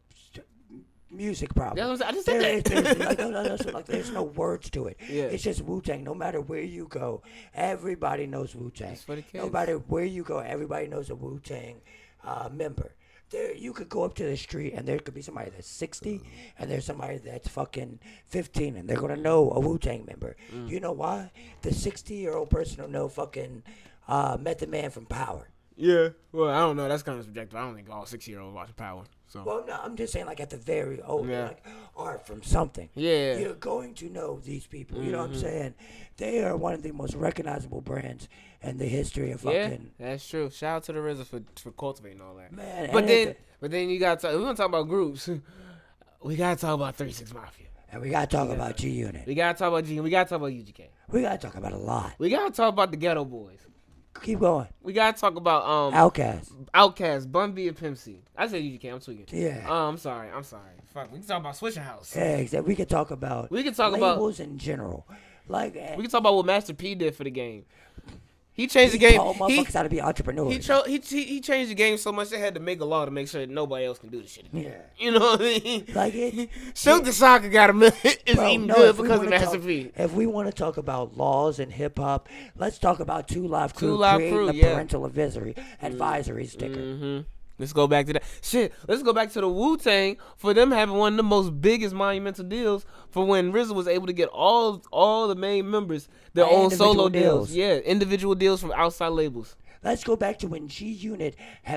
music. Probably. That's what I just said that. There's no words to it. Yeah. It's just Wu-Tang. No matter where you go, everybody knows Wu-Tang. It's for the kids. No matter where you go, everybody knows a Wu-Tang member. There, you could go up to the street and there could be somebody that's 60 and there's somebody that's fucking 15 and they're gonna know a Wu-Tang member. You know why? The 60-year-old person will know fucking Method Man from Power. Yeah. Well, I don't know. That's kind of subjective. I don't think all 6-year-olds watch Power. So. Well, no, I'm just saying like at the very old, Yeah. like art from something. Yeah. You're going to know these people. You know what I'm saying? They are one of the most recognizable brands in the history of Yeah, fucking. that's true. Shout out to the RZA for cultivating all that. Man, But then you got to. We're gonna talk about groups. We gotta talk about 36 Mafia. and we gotta talk about G Unit. We gotta talk about G. We gotta talk about UGK. We gotta talk about a lot. We gotta talk about the Ghetto Boys. Keep going. We gotta talk about Outcast. Outkast, Bun B, and Pimp C. I said UGK. I'm tweaking. Yeah. I'm sorry. Fuck. We can talk about Swisher House. Yeah, exactly. We could talk about. We can talk about. labels in general. Like We can talk about what Master P did for the game. He changed the game. All motherfuckers gotta be entrepreneurs. He changed the game so much they had to make a law to make sure that nobody else can do the shit again. Yeah. You know what I mean? Like it. Shoot the Soccer got a million. It's Bro, even no, good if we because of wanna Master talk- P. If we want to talk about laws in hip hop, let's talk about Two Live Crew 2 Live creating Crew, the yeah. parental advisory sticker. Mm-hmm. Let's go back to that. Shit, let's go back to the Wu-Tang for them having one of the most biggest monumental deals for when RZA was able to get all the main members their And own solo individual deals. deals. Yeah, individual deals from outside labels. Let's go back to when G Unit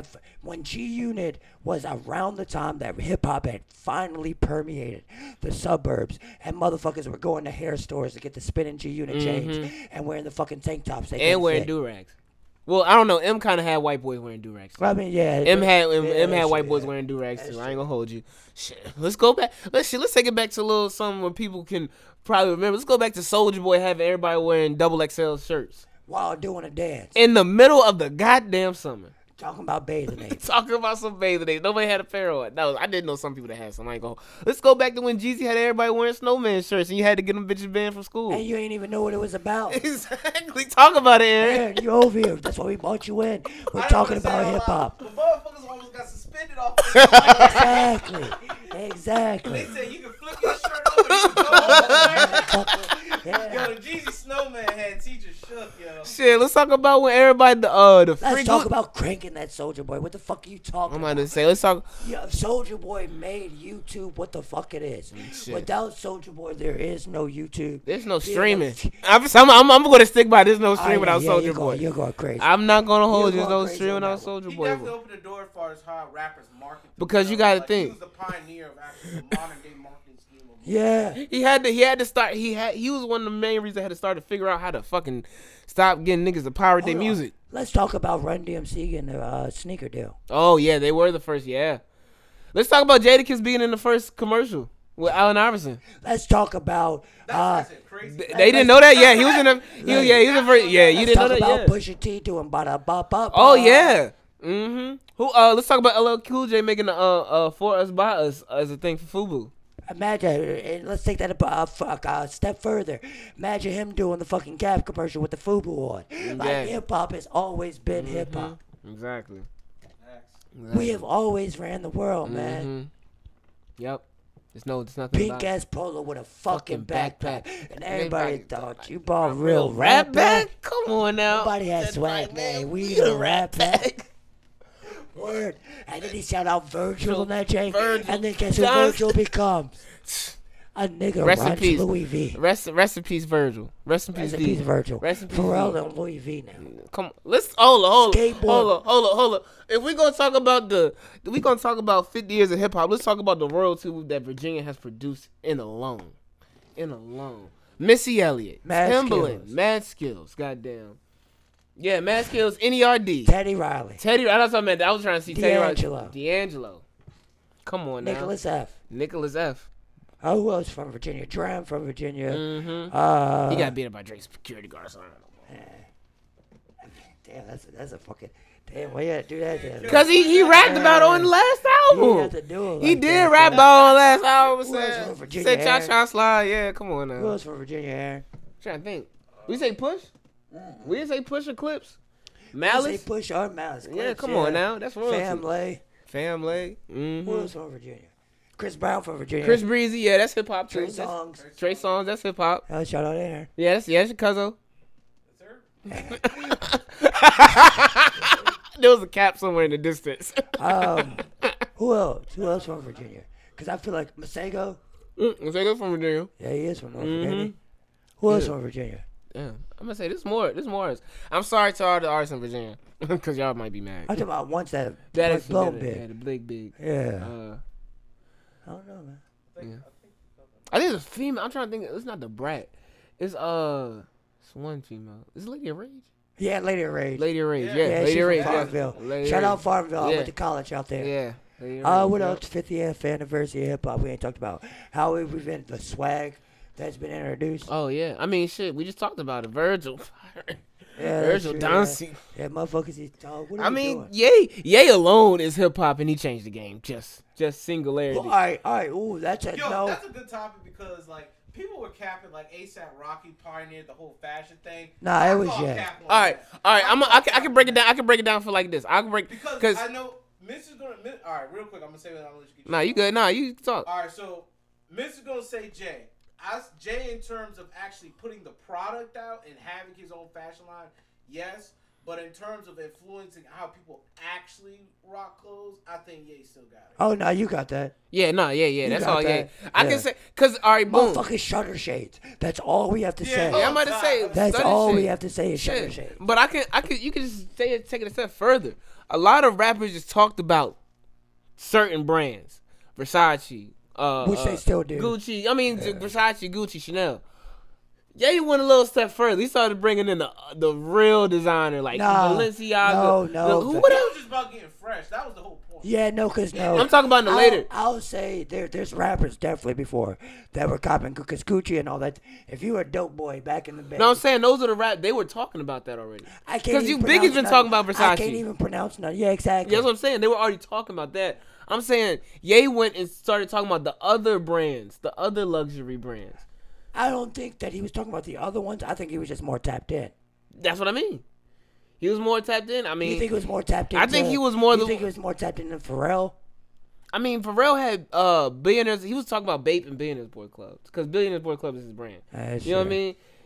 was around the time that hip hop had finally permeated the suburbs and motherfuckers were going to hair stores to get the spinning G Unit chains and wearing the fucking tank tops they And couldn't wearing fit. do-rags. Well, I don't know. M kind of had white boys wearing do-rags. I mean, yeah. M had that's white true, boys yeah. wearing do-rags That's too. I true. ain't gonna hold you. Shit. Let's go back. Let's take it back to a little something where people can probably remember. Let's go back to Soulja Boy having everybody wearing double XL shirts While doing a dance. in the middle of the goddamn summer. Talking about bathing apes. Talking about some bathing apes. Nobody had a pair on. No, I didn't know some people that had some. I ain't gonna. Let's go back to when Jeezy had everybody wearing snowman shirts and you had to get them bitches banned from school. And you ain't even know what it was about. Exactly. Talk about it, Aaron. Aaron, you over here. That's why we bought you in. We're talking about hip hop. The motherfuckers almost got suspended off. Exactly. Exactly. They said you can flip your shirt over. You can go home. Yeah. Yo, the Jeezy Snowman had teachers shook, yo. Shit, Shit, let's talk about when everybody the Let's freak. talk about cranking that Soldier Boy. What the fuck are you talking I'm about? about to say, let's talk. Yeah, Soldier Boy made YouTube what the fuck it is. Shit. Without Soldier Boy, there is no YouTube. There's no Yeah, streaming. that's- I'm gonna stick by. There's no stream I know, without yeah, Soldier you're Boy. going, you're going crazy. I'm not gonna hold you. You're There's no going crazy stream on without that one. Soldier He Boy. definitely opened the door as far as how rappers market. Because you themselves. gotta think. He was the pioneer of actually the modern day marketing scheme. Of Yeah. He had to start. He was one of the main reasons I had to start to figure out how to fucking stop getting niggas to pirate their Hold on. music. Let's talk about Run DMC and the sneaker deal. Oh yeah, they were the first. Yeah. Let's talk about Jadakiss being in the first commercial with Allen Iverson. Let's talk about That's crazy. They didn't know that. Yeah, he was in the. He was the first. Yeah, you let's didn't know talk that. about Yeah. Pusha T doing bada ba ba. Oh yeah. Mm-hmm. Who? Let's talk about LL Cool J making the For Us By Us as a thing for FUBU. Imagine, and let's take that a step further. Imagine him doing the fucking Gap commercial with the FUBU on. Like Yeah. hip hop has always been hip hop. Exactly. We have always ran the world, Mm-hmm. man. Yep. There's nothing Pink about ass polo with a fucking backpack, and everybody everybody thought you bought real rap rap back. back. Come on now. Nobody has That's swag, right, man. We the rap back. Word. And then he shout out Virgil on that chain. Virgil. And then guess who John- Virgil becomes? A nigga Rest in runs peace. Louis V. Rest in peace, Virgil. Rest in peace, Rest in peace, V. Virgil. Rest in peace, Pharrell V. on Louis V now. Come on, let's hold Skateboard. on. If we gonna talk about 50 years of hip hop, let's talk about the royalty that Virginia has produced in alone. Missy Elliott, Mad Timbaland, Skills. Mad Skills, goddamn. Yeah, Mad Skills, NERD, Teddy Riley. Teddy. That's what I meant. I was trying to see Teddy D'Angelo. Riley. D'Angelo. Come on now. Nicholas F. Nicholas F. Oh, who else from Virginia? Dram from Virginia. Mm-hmm. He got beat up by Drake's security guard. So I don't know. Damn, that's a fucking. Damn, why you gotta do that then? Cause he rapped about it on the last You album. have to do it He like did that, rap man. about it on the last album. Who else from Virginia, Said Cha Aaron? Cha Slide. Yeah, come on now. Who else from Virginia, Aaron? Trying to think. We say Push? We didn't say Push or Clips. Say Malice? Push or Malice. Yeah, Clips, come on now. That's royalty. Family. Mm-hmm. Who else from Virginia? Chris Brown from Virginia. Chris Breezy, yeah, that's hip hop Trey too. Songs. Trey Songs, that's hip hop. Oh, shout out Aaron. Yeah, that's your cousin. Sir? There was a cap somewhere in the distance. Who else? Who else from Virginia? Because I feel like Masego. Say that's from Virginia. Yeah, he is from North Virginia. Who else from Virginia? Yeah, I'm gonna say this more. I'm sorry to all the artists in Virginia, because y'all might be mad. I'm talking about ones that That have is blown yeah, big. the big. Yeah. I don't know, man. I think it's a female. I'm trying to think. It's not the Brat. It's one female. Is it Lady of Rage? Yeah, Lady of Rage. Lady of Rage. Yeah. Yeah, Yeah, Lady she's of from Rage. Yeah. Farmville. Lady of Shout Rage. out Farmville. I Yeah. went to college out there. Yeah. Lady of Rage, What yeah. else? 50th anniversary of hip hop. We ain't talked about how we've been the swag that's been introduced. Oh yeah. I mean, shit. We just talked about it. Virgil. Yeah, that's Virgil true, dancing. Yeah, motherfuckers. What are I we mean, doing? Ye alone is hip hop, and he changed the game. Just singularity. Well, all right. Ooh, that's a Yo, no. that's a good topic because like people were capping like ASAP Rocky pioneered the whole fashion thing. Nah, I it was call Jay. cap on All right. that. I can break it down. I can break it down for like this. I can break Because I know Miss is gonna. All right, real quick, I'm gonna say what I'm gonna let you get. Nah, you good? Nah, you talk. All right, so Miss is gonna say Jay. Jay in terms of actually putting the product out and having his own fashion line, yes. But in terms of influencing how people actually rock clothes, I think Ye still got it. Oh no, you got that. Yeah, no, yeah. That's got all. Yeah, that. I Yeah. can say because all right, boom. Motherfucking shutter shades. That's all we have to say. Yeah, I'm about to say That's study all shit. we have to say is shutter Shit. shades. But you can just say it, take it a step further. A lot of rappers just talked about certain brands, Versace, Which they still do. Gucci. I mean, Versace, Gucci, Chanel. Yeah, he went a little step further. He started bringing in the real designer like Nah, Balenciaga. no. Who? That What else? was just about getting fresh. That was the whole point. Yeah, no, cause no. I'm talking about in the later. I'll say there's rappers definitely before that were copying because Gucci and all that. If you were a dope boy back in the day, No, I'm saying those are the rap. They were talking about that already. I can't 'cause even you Biggie's pronounce been none. talking about I Versace. can't even pronounce none. Yeah, exactly. Yeah, that's what I'm saying. They were already talking about that. I'm saying Ye went and started talking about the other brands, the other luxury brands. I don't think that he was talking about the other ones. I think he was just more tapped in. That's what I mean. He was more tapped in. I mean, You think he was more tapped in? I think he was more You the- think he was more tapped in than Pharrell? I mean, Pharrell had billionaires. He was talking about Bape and Billionaires Boy Clubs because Billionaires Boy Club is his brand. That's You know what I true. mean?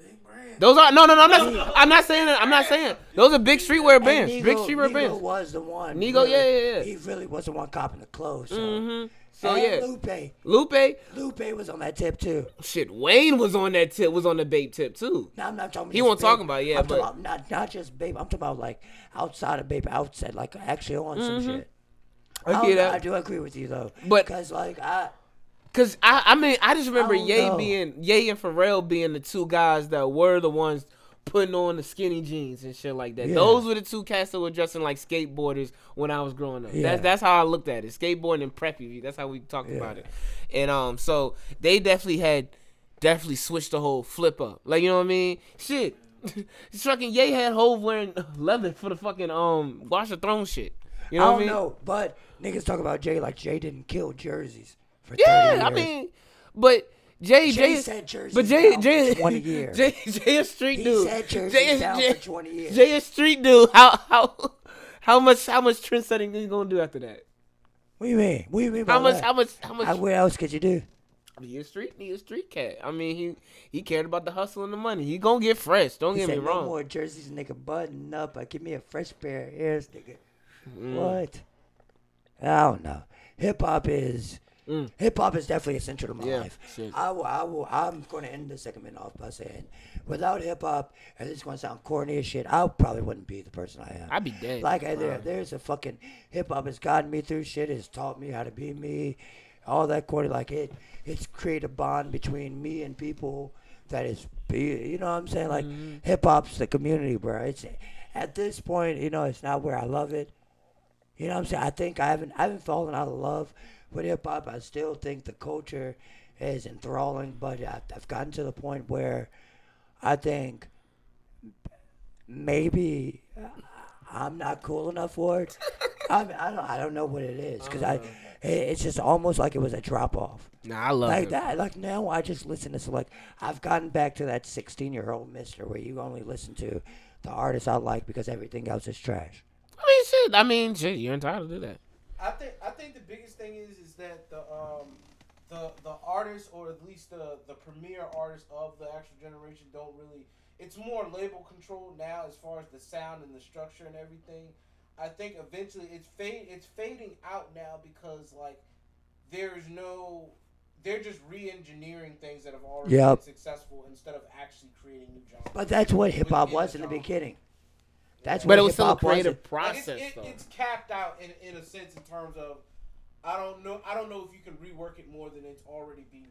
Those are no. I'm not saying that. I'm not saying those are big streetwear bands. Big streetwear bands. Nigo was the one. Nigo, yeah. He really was the one copping the clothes. So. Mm-hmm. So and yeah, Lupe was on that tip too. Shit, Wayne was on that tip. Was on the Bape tip too. No, I'm not talking. He wasn't talking about I'm talking about not just Bape. I'm talking about like outside of Bape, outside like actually on some shit. I get that. I do agree with you though. But because I mean, I just remember Ye know. and Pharrell being the two guys that were the ones putting on the skinny jeans and shit like that. Yeah. Those were the two cats that were dressing like skateboarders when I was growing up. Yeah. That's how I looked at it. Skateboarding and preppy. That's how we talked about it. And so they definitely switched the whole flip up. Like, you know what I mean? Shit. Fucking Ye had Hove wearing leather for the fucking Watch the Throne shit. You know what I mean? I don't know, but niggas talk about Jay like Jay didn't kill jerseys for 30 Yeah, years. I mean, but Jay said jerseys but down Jay for 20 years. Jay a street He dude. said jerseys down for 20 years. Jay a street dude. How much trend setting is he gonna do after that? What do you mean? What do you mean by that? How much? What else could you do? He a street cat. I mean, he cared about the hustle and the money. He gonna get fresh. Don't He get me said, wrong. no more jerseys, nigga. Button up. Give me a fresh pair of ears, nigga. Mm. What? I don't know. Hip hop is definitely essential to my life. Shit. I'm going to end the segment off by saying, without hip hop, and this is going to sound corny as shit, I probably wouldn't be the person I am. I'd be dead. Like there's a fucking hip hop has gotten me through shit. It's taught me how to be me. All that corny, like it's created a bond between me and people that is, you know what I'm saying? Like hip hop's the community, bro. It's at this point, it's not where I love it. You know what I'm saying? I think I haven't fallen out of love with hip hop. I still think the culture is enthralling, but I've gotten to the point where I think maybe I'm not cool enough for it. I don't know what it is because it's just almost like it was a drop off. Nah, I love Like it. that. Like now, I just listen to I've gotten back to that 16-year-old Mister where you only listen to the artists I like because everything else is trash. Shit. You're entitled to do that. I think the biggest thing is that the artists, or at least the premier artists of the actual generation, don't really. It's more label controlled now as far as the sound and the structure and everything. I think eventually it's fading out now because they're just re-engineering things that have already been successful instead of actually creating new genres. But that's what hip hop was in the beginning. That's But what it was still a hip-hop was. creative process, though. It's capped out in a sense in terms of I don't know if you can rework it more than it's already been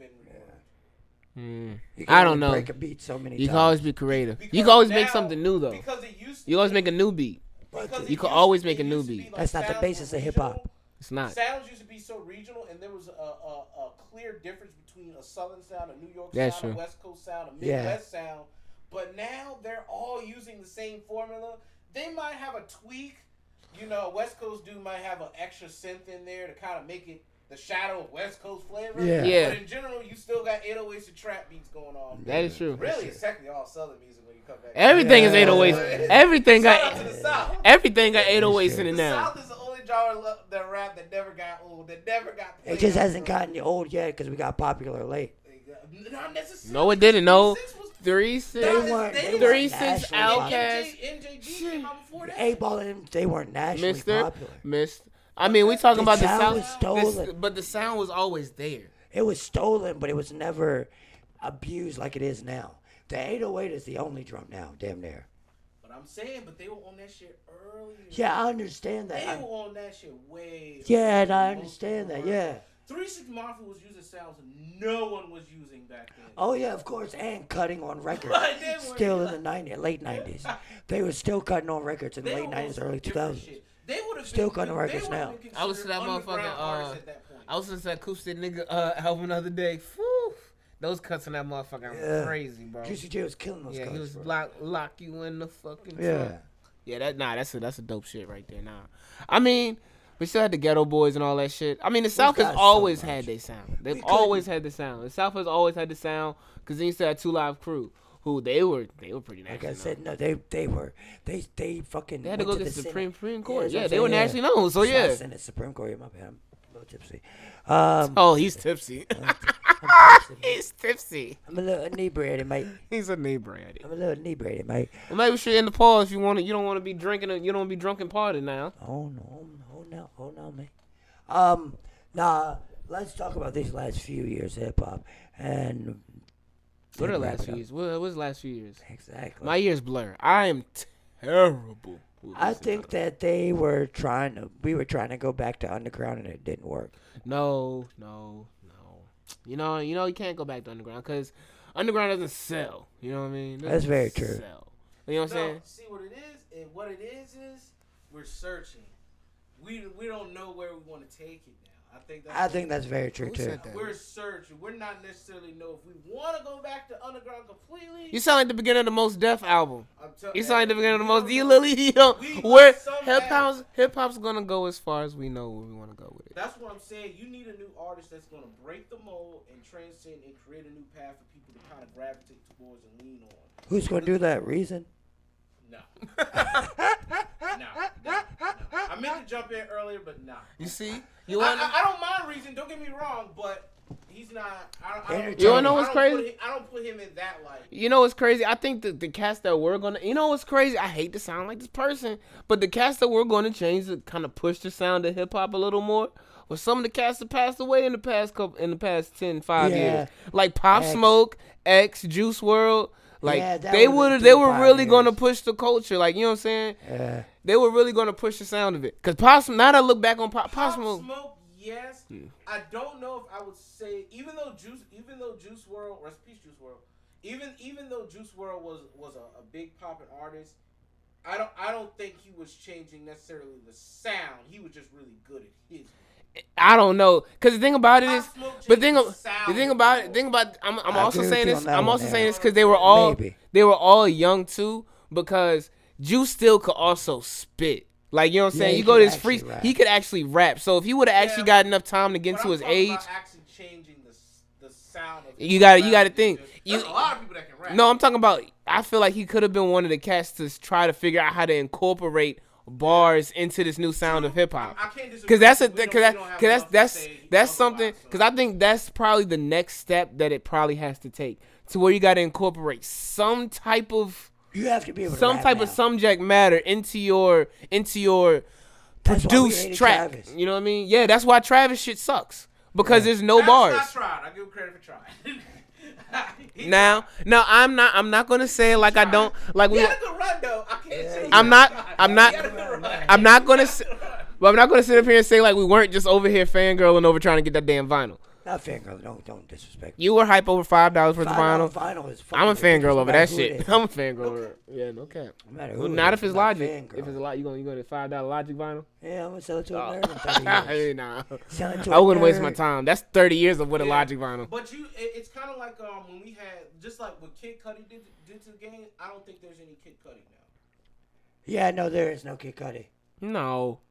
reworked. You can I only don't know. break a beat so many You times. can always be creative. Because You can always make now- something new, though. Because it used to You always make a new beat. because You it can used- always it make a new used to be beat. like That's not the sounds basis were of hip-hop. regional. It's not. Sounds used to be so regional, and there was a clear difference between a Southern sound, a New York That's sound, true. a West Coast sound, a Yeah. Midwest sound. But now they're all using the same formula. They might have a tweak. A West Coast dude might have an extra synth in there to kind of make it the shadow of West Coast flavor. Yeah. Yeah. But in general, you still got 808s and trap beats going on. That is true. Really, it's technically all Southern music when you come back. Everything is Yeah. 808s. Everything Shout out got to the South. everything got 808s in The it now. South is the only genre that rap that never got old, that never got It played just out hasn't for- gotten old yet because we got popular late. Not necessarily. No, it didn't. No. 36 was- 3-6. They weren't 3-6 nationally Outkast. NJG came out before that. 8-Ball and them, they weren't nationally Mister. popular. I mean, we talking The about the sound was sound. stolen. But the sound was always there. It was stolen, but it was never abused like it is now. The 808 is the only drum now, damn near. But I'm saying, they were on that shit earlier. Yeah, I understand that. They were on that shit way. Yeah, and I earlier. understand that, yeah. 3-6 Mafia was using sounds no one was using back then. Oh, yeah, of course, and cutting on records. Right, they were, Still in the late 90s. They were still cutting on records in the They late were 90s, on early different 2000s. shit. They would have Still been, cutting they records would've now. been I was to that considered underground motherfucking, artists at that point. I was listening to that Acoustic Nigga album the other day. Whew. Those cuts in that motherfucker Yeah. are crazy, bro. Juicy J was killing those Yeah, cuts, he was bro. lock you in the fucking Yeah. trunk. Yeah, that's a dope shit right there. Nah, I mean, we still had the Ghetto Boys and all that shit. I mean, the South has got so always much. had their sound. They've We always had the sound. The South has always had the sound because they used to have Two Live Crew, who they were pretty national. Like I said, no, they fucking. They had to went go to to the Supreme Senate. Court. that's what Yeah, I'm they were saying, nationally known. So It's not yeah. Senate, Supreme Court. My bad, I'm a little tipsy. Oh, he's tipsy. He's tipsy. I'm a little inebriated, mate. He's inebriated. I'm a little inebriated, mate. Well, maybe we should end the pause. You don't want to be drinking. You don't want to be drunk and party now. Oh no, man. Nah. Let's talk about these last few years of hip hop and. What are the wrap last it few up. years? What was the last few years? Exactly. My years blur. I am terrible. with I this think stuff. that we were trying to go back to underground and it didn't work. No. You know, you can't go back to underground because underground doesn't sell. You know what I mean? It That's doesn't very true. Sell. You know what I'm saying? No, see what it is, and what it is we're searching. We don't know where we want to take it now. I think that's very true Who too. said that? We're searching. We're not necessarily know if we want to go back to underground completely. You sound like the beginning of the Most Def album. I'm You sound like the beginning of the Most. we You don't know. literally, you know, We where want some hip hop's gonna go as far as we know where we want to go with it. That's what I'm saying. You need a new artist that's going to break the mold and transcend and create a new path for people to kind of gravitate towards and lean on. Who's gonna do that? Reason? No. No. I meant to jump in earlier, but nah. You see, you want. I don't mind Reason. Don't get me wrong, but he's not. You wanna know what's crazy? I don't put him in that light. You know what's crazy? I think the cast that we're gonna. You know what's crazy? I hate to sound like this person, but the cast that we're gonna change to kind of push the sound of hip hop a little more. Well, some of the cast that passed away in the past 5 Yeah. years, like Pop X. Smoke, X, Juice World. Like Yeah, that they would've they been were really 5 gonna years. push the culture. Like, you know what I'm saying? Yeah. They were really gonna push the sound of it. Cause Pop Smoke. Now that I look back on Pop Pop Smoke. Smoke, yes. I don't know if I would say even though Juice World, rest in peace, Juice World, even though Juice World was a big poppin' artist, I don't think he was changing necessarily the sound. He was just really good at his. I don't know, cause the thing about it is, Pop Smoke but changed the sound thing of about the world. I'm I also agree saying with you this. on that I'm one, also yeah. saying this because they were all young too. Because Juice still could also spit. Like, you know what I'm Yeah, saying? he You go to could his free, actually rap. he could actually rap. So if he would have actually got enough time to get But into I'm his talking age, about actually changing the sound of You gotta think. There's a lot of people that can rap. no, I'm talking about. I feel like he could have been one of the cats to try to figure out how to incorporate bars into this new sound of hip hop. I can't disagree. Because that's We don't have because enough to that's say that's otherwise, something. so. Because I think that's probably the next step that it probably has to take to where you got to incorporate some type of You have to be able to some rap type now. of subject matter into your That's why we produced hated track. Travis. You know what I mean? Yeah, that's why Travis shit sucks because there's no Travis bars. Scott tried. I give him credit for trying. He Now, I'm not gonna say it like I don't like He we. had a good run though. I can't say he I'm had not. a good run. I'm He not. had a good run. I'm not gonna. But I'm not gonna sit up here and say like we weren't just over here fangirling over trying to get that damn vinyl. Not fangirl. Don't disrespect. You were hype over $5 for the Vinyl, vinyl. vinyl is I'm a fucking fangirl ridiculous, over no matter that who it shit. is. I'm a fangirl over. Yeah, no cap. No matter who Well, it not is, if it's I'm not Logic. fangirl. If it's a lot, you gonna $5 Logic vinyl? Yeah, I'm gonna sell it to Oh. American 30 years. Hey, nah. Sell it to I a wouldn't waste my nerd. time. That's 30 years of with a Yeah. Logic vinyl. But it's kind of like when we had just like what Kid Cudi did to the game. I don't think there's any Kid Cudi now. Yeah, no, there is no Kid Cudi. No.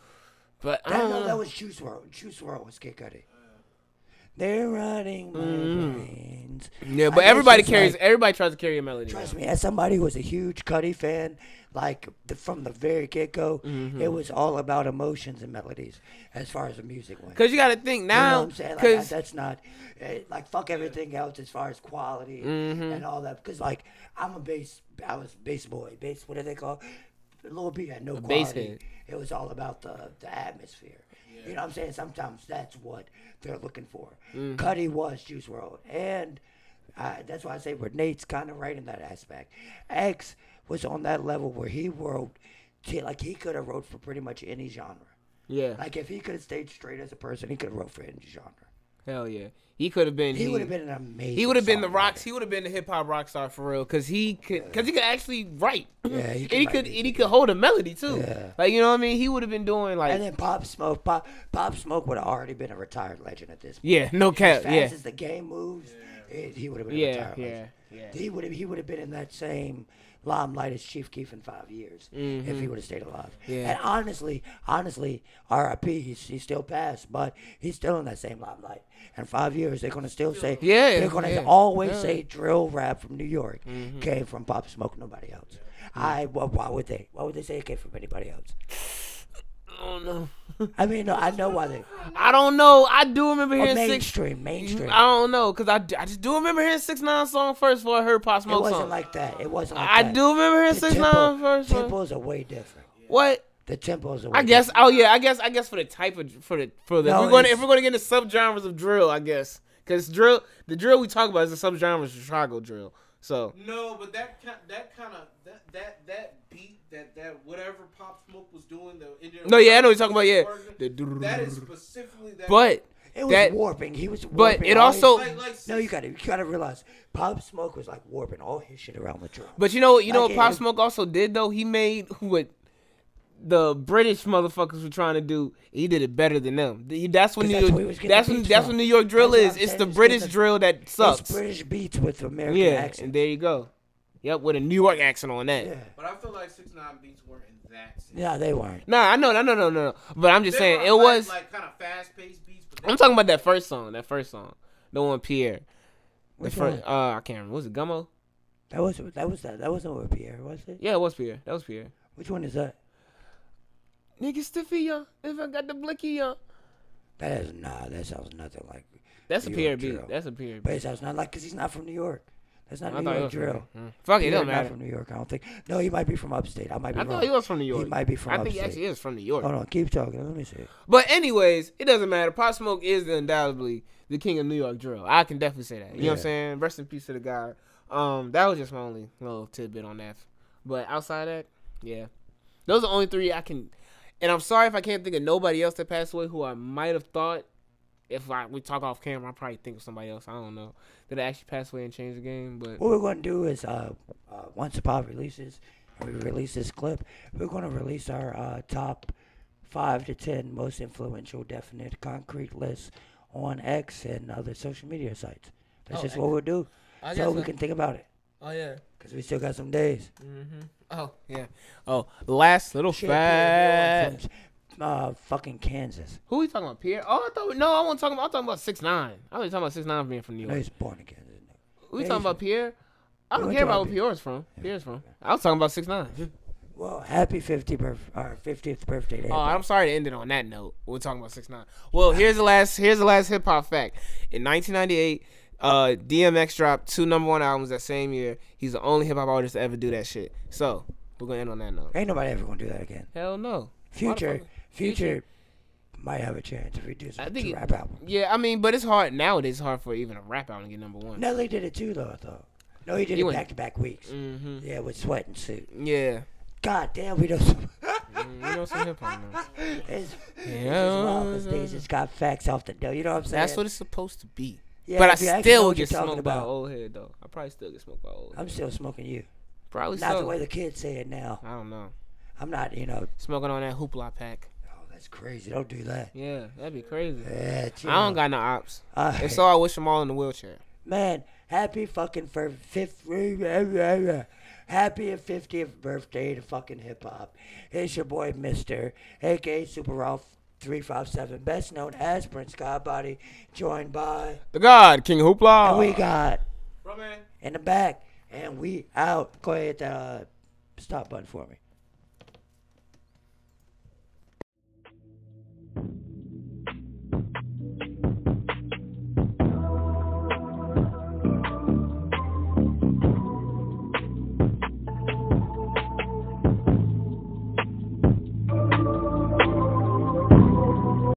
But I That, don't no, know. that was Juice WRLD. Juice WRLD was Kid Cudi. They're running my brains. Yeah, I but guess everybody it's carries. like- Everybody tries to carry a melody. Trust me, as somebody who was a huge Cudi fan, like from the very get go, Mm-hmm. it was all about emotions and melodies as far as the music went. Because you got to think You know now. what I'm saying? Like, Because that's not like fuck everything else as far as quality Mm-hmm. and all that. Because like I was bass boy, bass. What do they call? Lil B had no bass quality. head. It was all about the atmosphere. You know what I'm saying? Sometimes that's what they're looking for. Mm-hmm. Cudi was Juice WRLD, and that's why I say where Nate's kind of right in that aspect. X was on that level where he wrote, like he could have wrote for pretty much any genre. yeah, Like if he could have stayed straight as a person, he could have wrote for any genre. hell yeah, he could have been. He would have been an amazing. He would have been the songwriter. rocks. He would have been the hip hop rock star for real. Cause he could actually write. Yeah, he and could he write could music, and he could hold a melody too. Yeah. Like, you know what I mean. He would have been doing like And then Pop Smoke would have already been a retired legend at this point. yeah, no As cap, fast yeah, as the game moves, he would have been a yeah, retired legend. yeah. He would have been in that same limelight as Chief Keef in 5 years if he would have stayed alive. Mm-hmm. Yeah. And honestly, R.I.P. He's still passed, but he's still in that same limelight. And 5 years, they're gonna still say Yeah, they're gonna yeah, Mm-hmm. always yeah. say drill rap from New York came from Pop Smoke, nobody else. Why would they? Why would they say it came from anybody else? Oh no. I mean, no, I know why they. I don't know. I do remember Oh, hearing mainstream. I don't know, cause I just do remember hearing 6ix9ine song first before I heard Pop It Smoke wasn't song. like that. It wasn't like I that. do remember hearing The 6ix9ine first. Tempos are way different. What? The tempos are way I guess. different. Oh yeah. I guess for the type of for the No, if we're gonna get into subgenres of drill, I guess, cause the drill we talk about is the subgenre of Chicago drill. So No, but that beat that whatever Pop Smoke was doing, the Indian. no, yeah, I know what you're talking about. Yeah, That is specifically that. but It was that- warping. He was but warping. it all also- his- no, you gotta realize, Pop Smoke was like warping all his shit around with drum. But you know Like what Pop it- Smoke also did though? He made what the British motherfuckers were trying to do. He did it better than them. That's when 'Cause New that's York. where he was getting That's the when beats that's from. what New York drill That's what is. I'm It's saying. the It's British getting the- drill that It's sucks. British beats with American Yeah, accents. and there you go. Yep, with a New York accent on that. Yeah. But I feel like 6ix9ine beats weren't in that. Sense. Yeah, they weren't. Nah, I know, no. But I'm just They saying were it was. like kind of fast paced beats. But I'm talking about that first song. The one Pierre. Which the first. one? I can't remember. Was it Gummo? That wasn't with Pierre, was it? Yeah, it was Pierre. That was Pierre. Which one is that? Nigga stiffy young. If I got the blicky young. That sounds nothing like. That's a New Pierre York beat. drill. That's a Pierre But beat. it sounds not like because he's not from New York. That's not I New thought he York was drill. from Fuck it, Pierre's don't not matter. from New York. I don't think. No, he might be from upstate. I might be I wrong. thought he was from New York. He might be from I think upstate. he actually is from New York. Hold on, keep talking. Let me see. But anyways, it doesn't matter. Pop Smoke is undoubtedly the king of New York drill. I can definitely say that. You know what I'm Yeah. saying? Rest in peace to the guy. That was just my only little tidbit on that. But outside that, yeah, those are the only three I can. And I'm sorry if I can't think of nobody else that passed away who I might have thought. If we talk off camera, I'll probably think of somebody else. I don't know that actually passed away and changed the game. But What we're going to do is, once the pod releases, and we release this clip, we're going to release our top 5 to 10 most influential, definite, concrete lists on X and other social media sites. That's just what we'll do. So we can think about it. Oh yeah. Because we still got some days. Mm-hmm. Oh yeah. Oh, last little Shit, fact. Pierre from fucking Kansas. Who we talking about? Pierre? Oh, I wasn't talking about. I'm talking about 6ix9ine. I was talking about 6ix9ine being from New No, York. he's born in Kansas. We Yeah, talking he's about Pierre? I We don't went care to about our where Pierre's from. Pierre's from. I was talking about 6ix9ine. Well, happy 50th birthday to Oh, hip-hop. I'm sorry to end it on that note. We're talking about 6ix9ine. Well, here's the last hip hop fact. In 1998, DMX dropped 2 #1 albums that same year. He's the only hip hop artist to ever do that shit. So we're gonna end on that note. Ain't nobody ever going to do that again. Hell no. Future Future. might have a chance if he does I a think rap album. Yeah, I mean, but it's hard nowadays. It's hard for even a rap album to get #1. Nelly did it too, though, I thought. No, he did He it went- back-to-back weeks. Mm-hmm. Yeah, with Sweat and Suit. Yeah. God damn, we don't. You know some hip hop now. It's Yeah. wild because they just got facts off the dough. You know what I'm saying? That's what it's supposed to be. Yeah, but I if you actually know still what you're get talking smoked by an about. old head though. I probably still get smoked by an old head. I'm still smoking you. Probably Not so. the way the kids say it now. I don't know. I'm not, you know. Smoking on that hoopla pack. Oh, that's crazy. Don't do that. Yeah, that'd be crazy. Yeah, I don't got no ops. got. And so I wish them all in the wheelchair. Man, happy fucking happy 50th birthday to fucking hip hop. It's your boy Mister, aka Super Ralph 357, best known as Prince Godbody, joined by, The God, King Hoopla. and we got Bro, man. in the back, and we out. Go ahead, hit the stop button for me.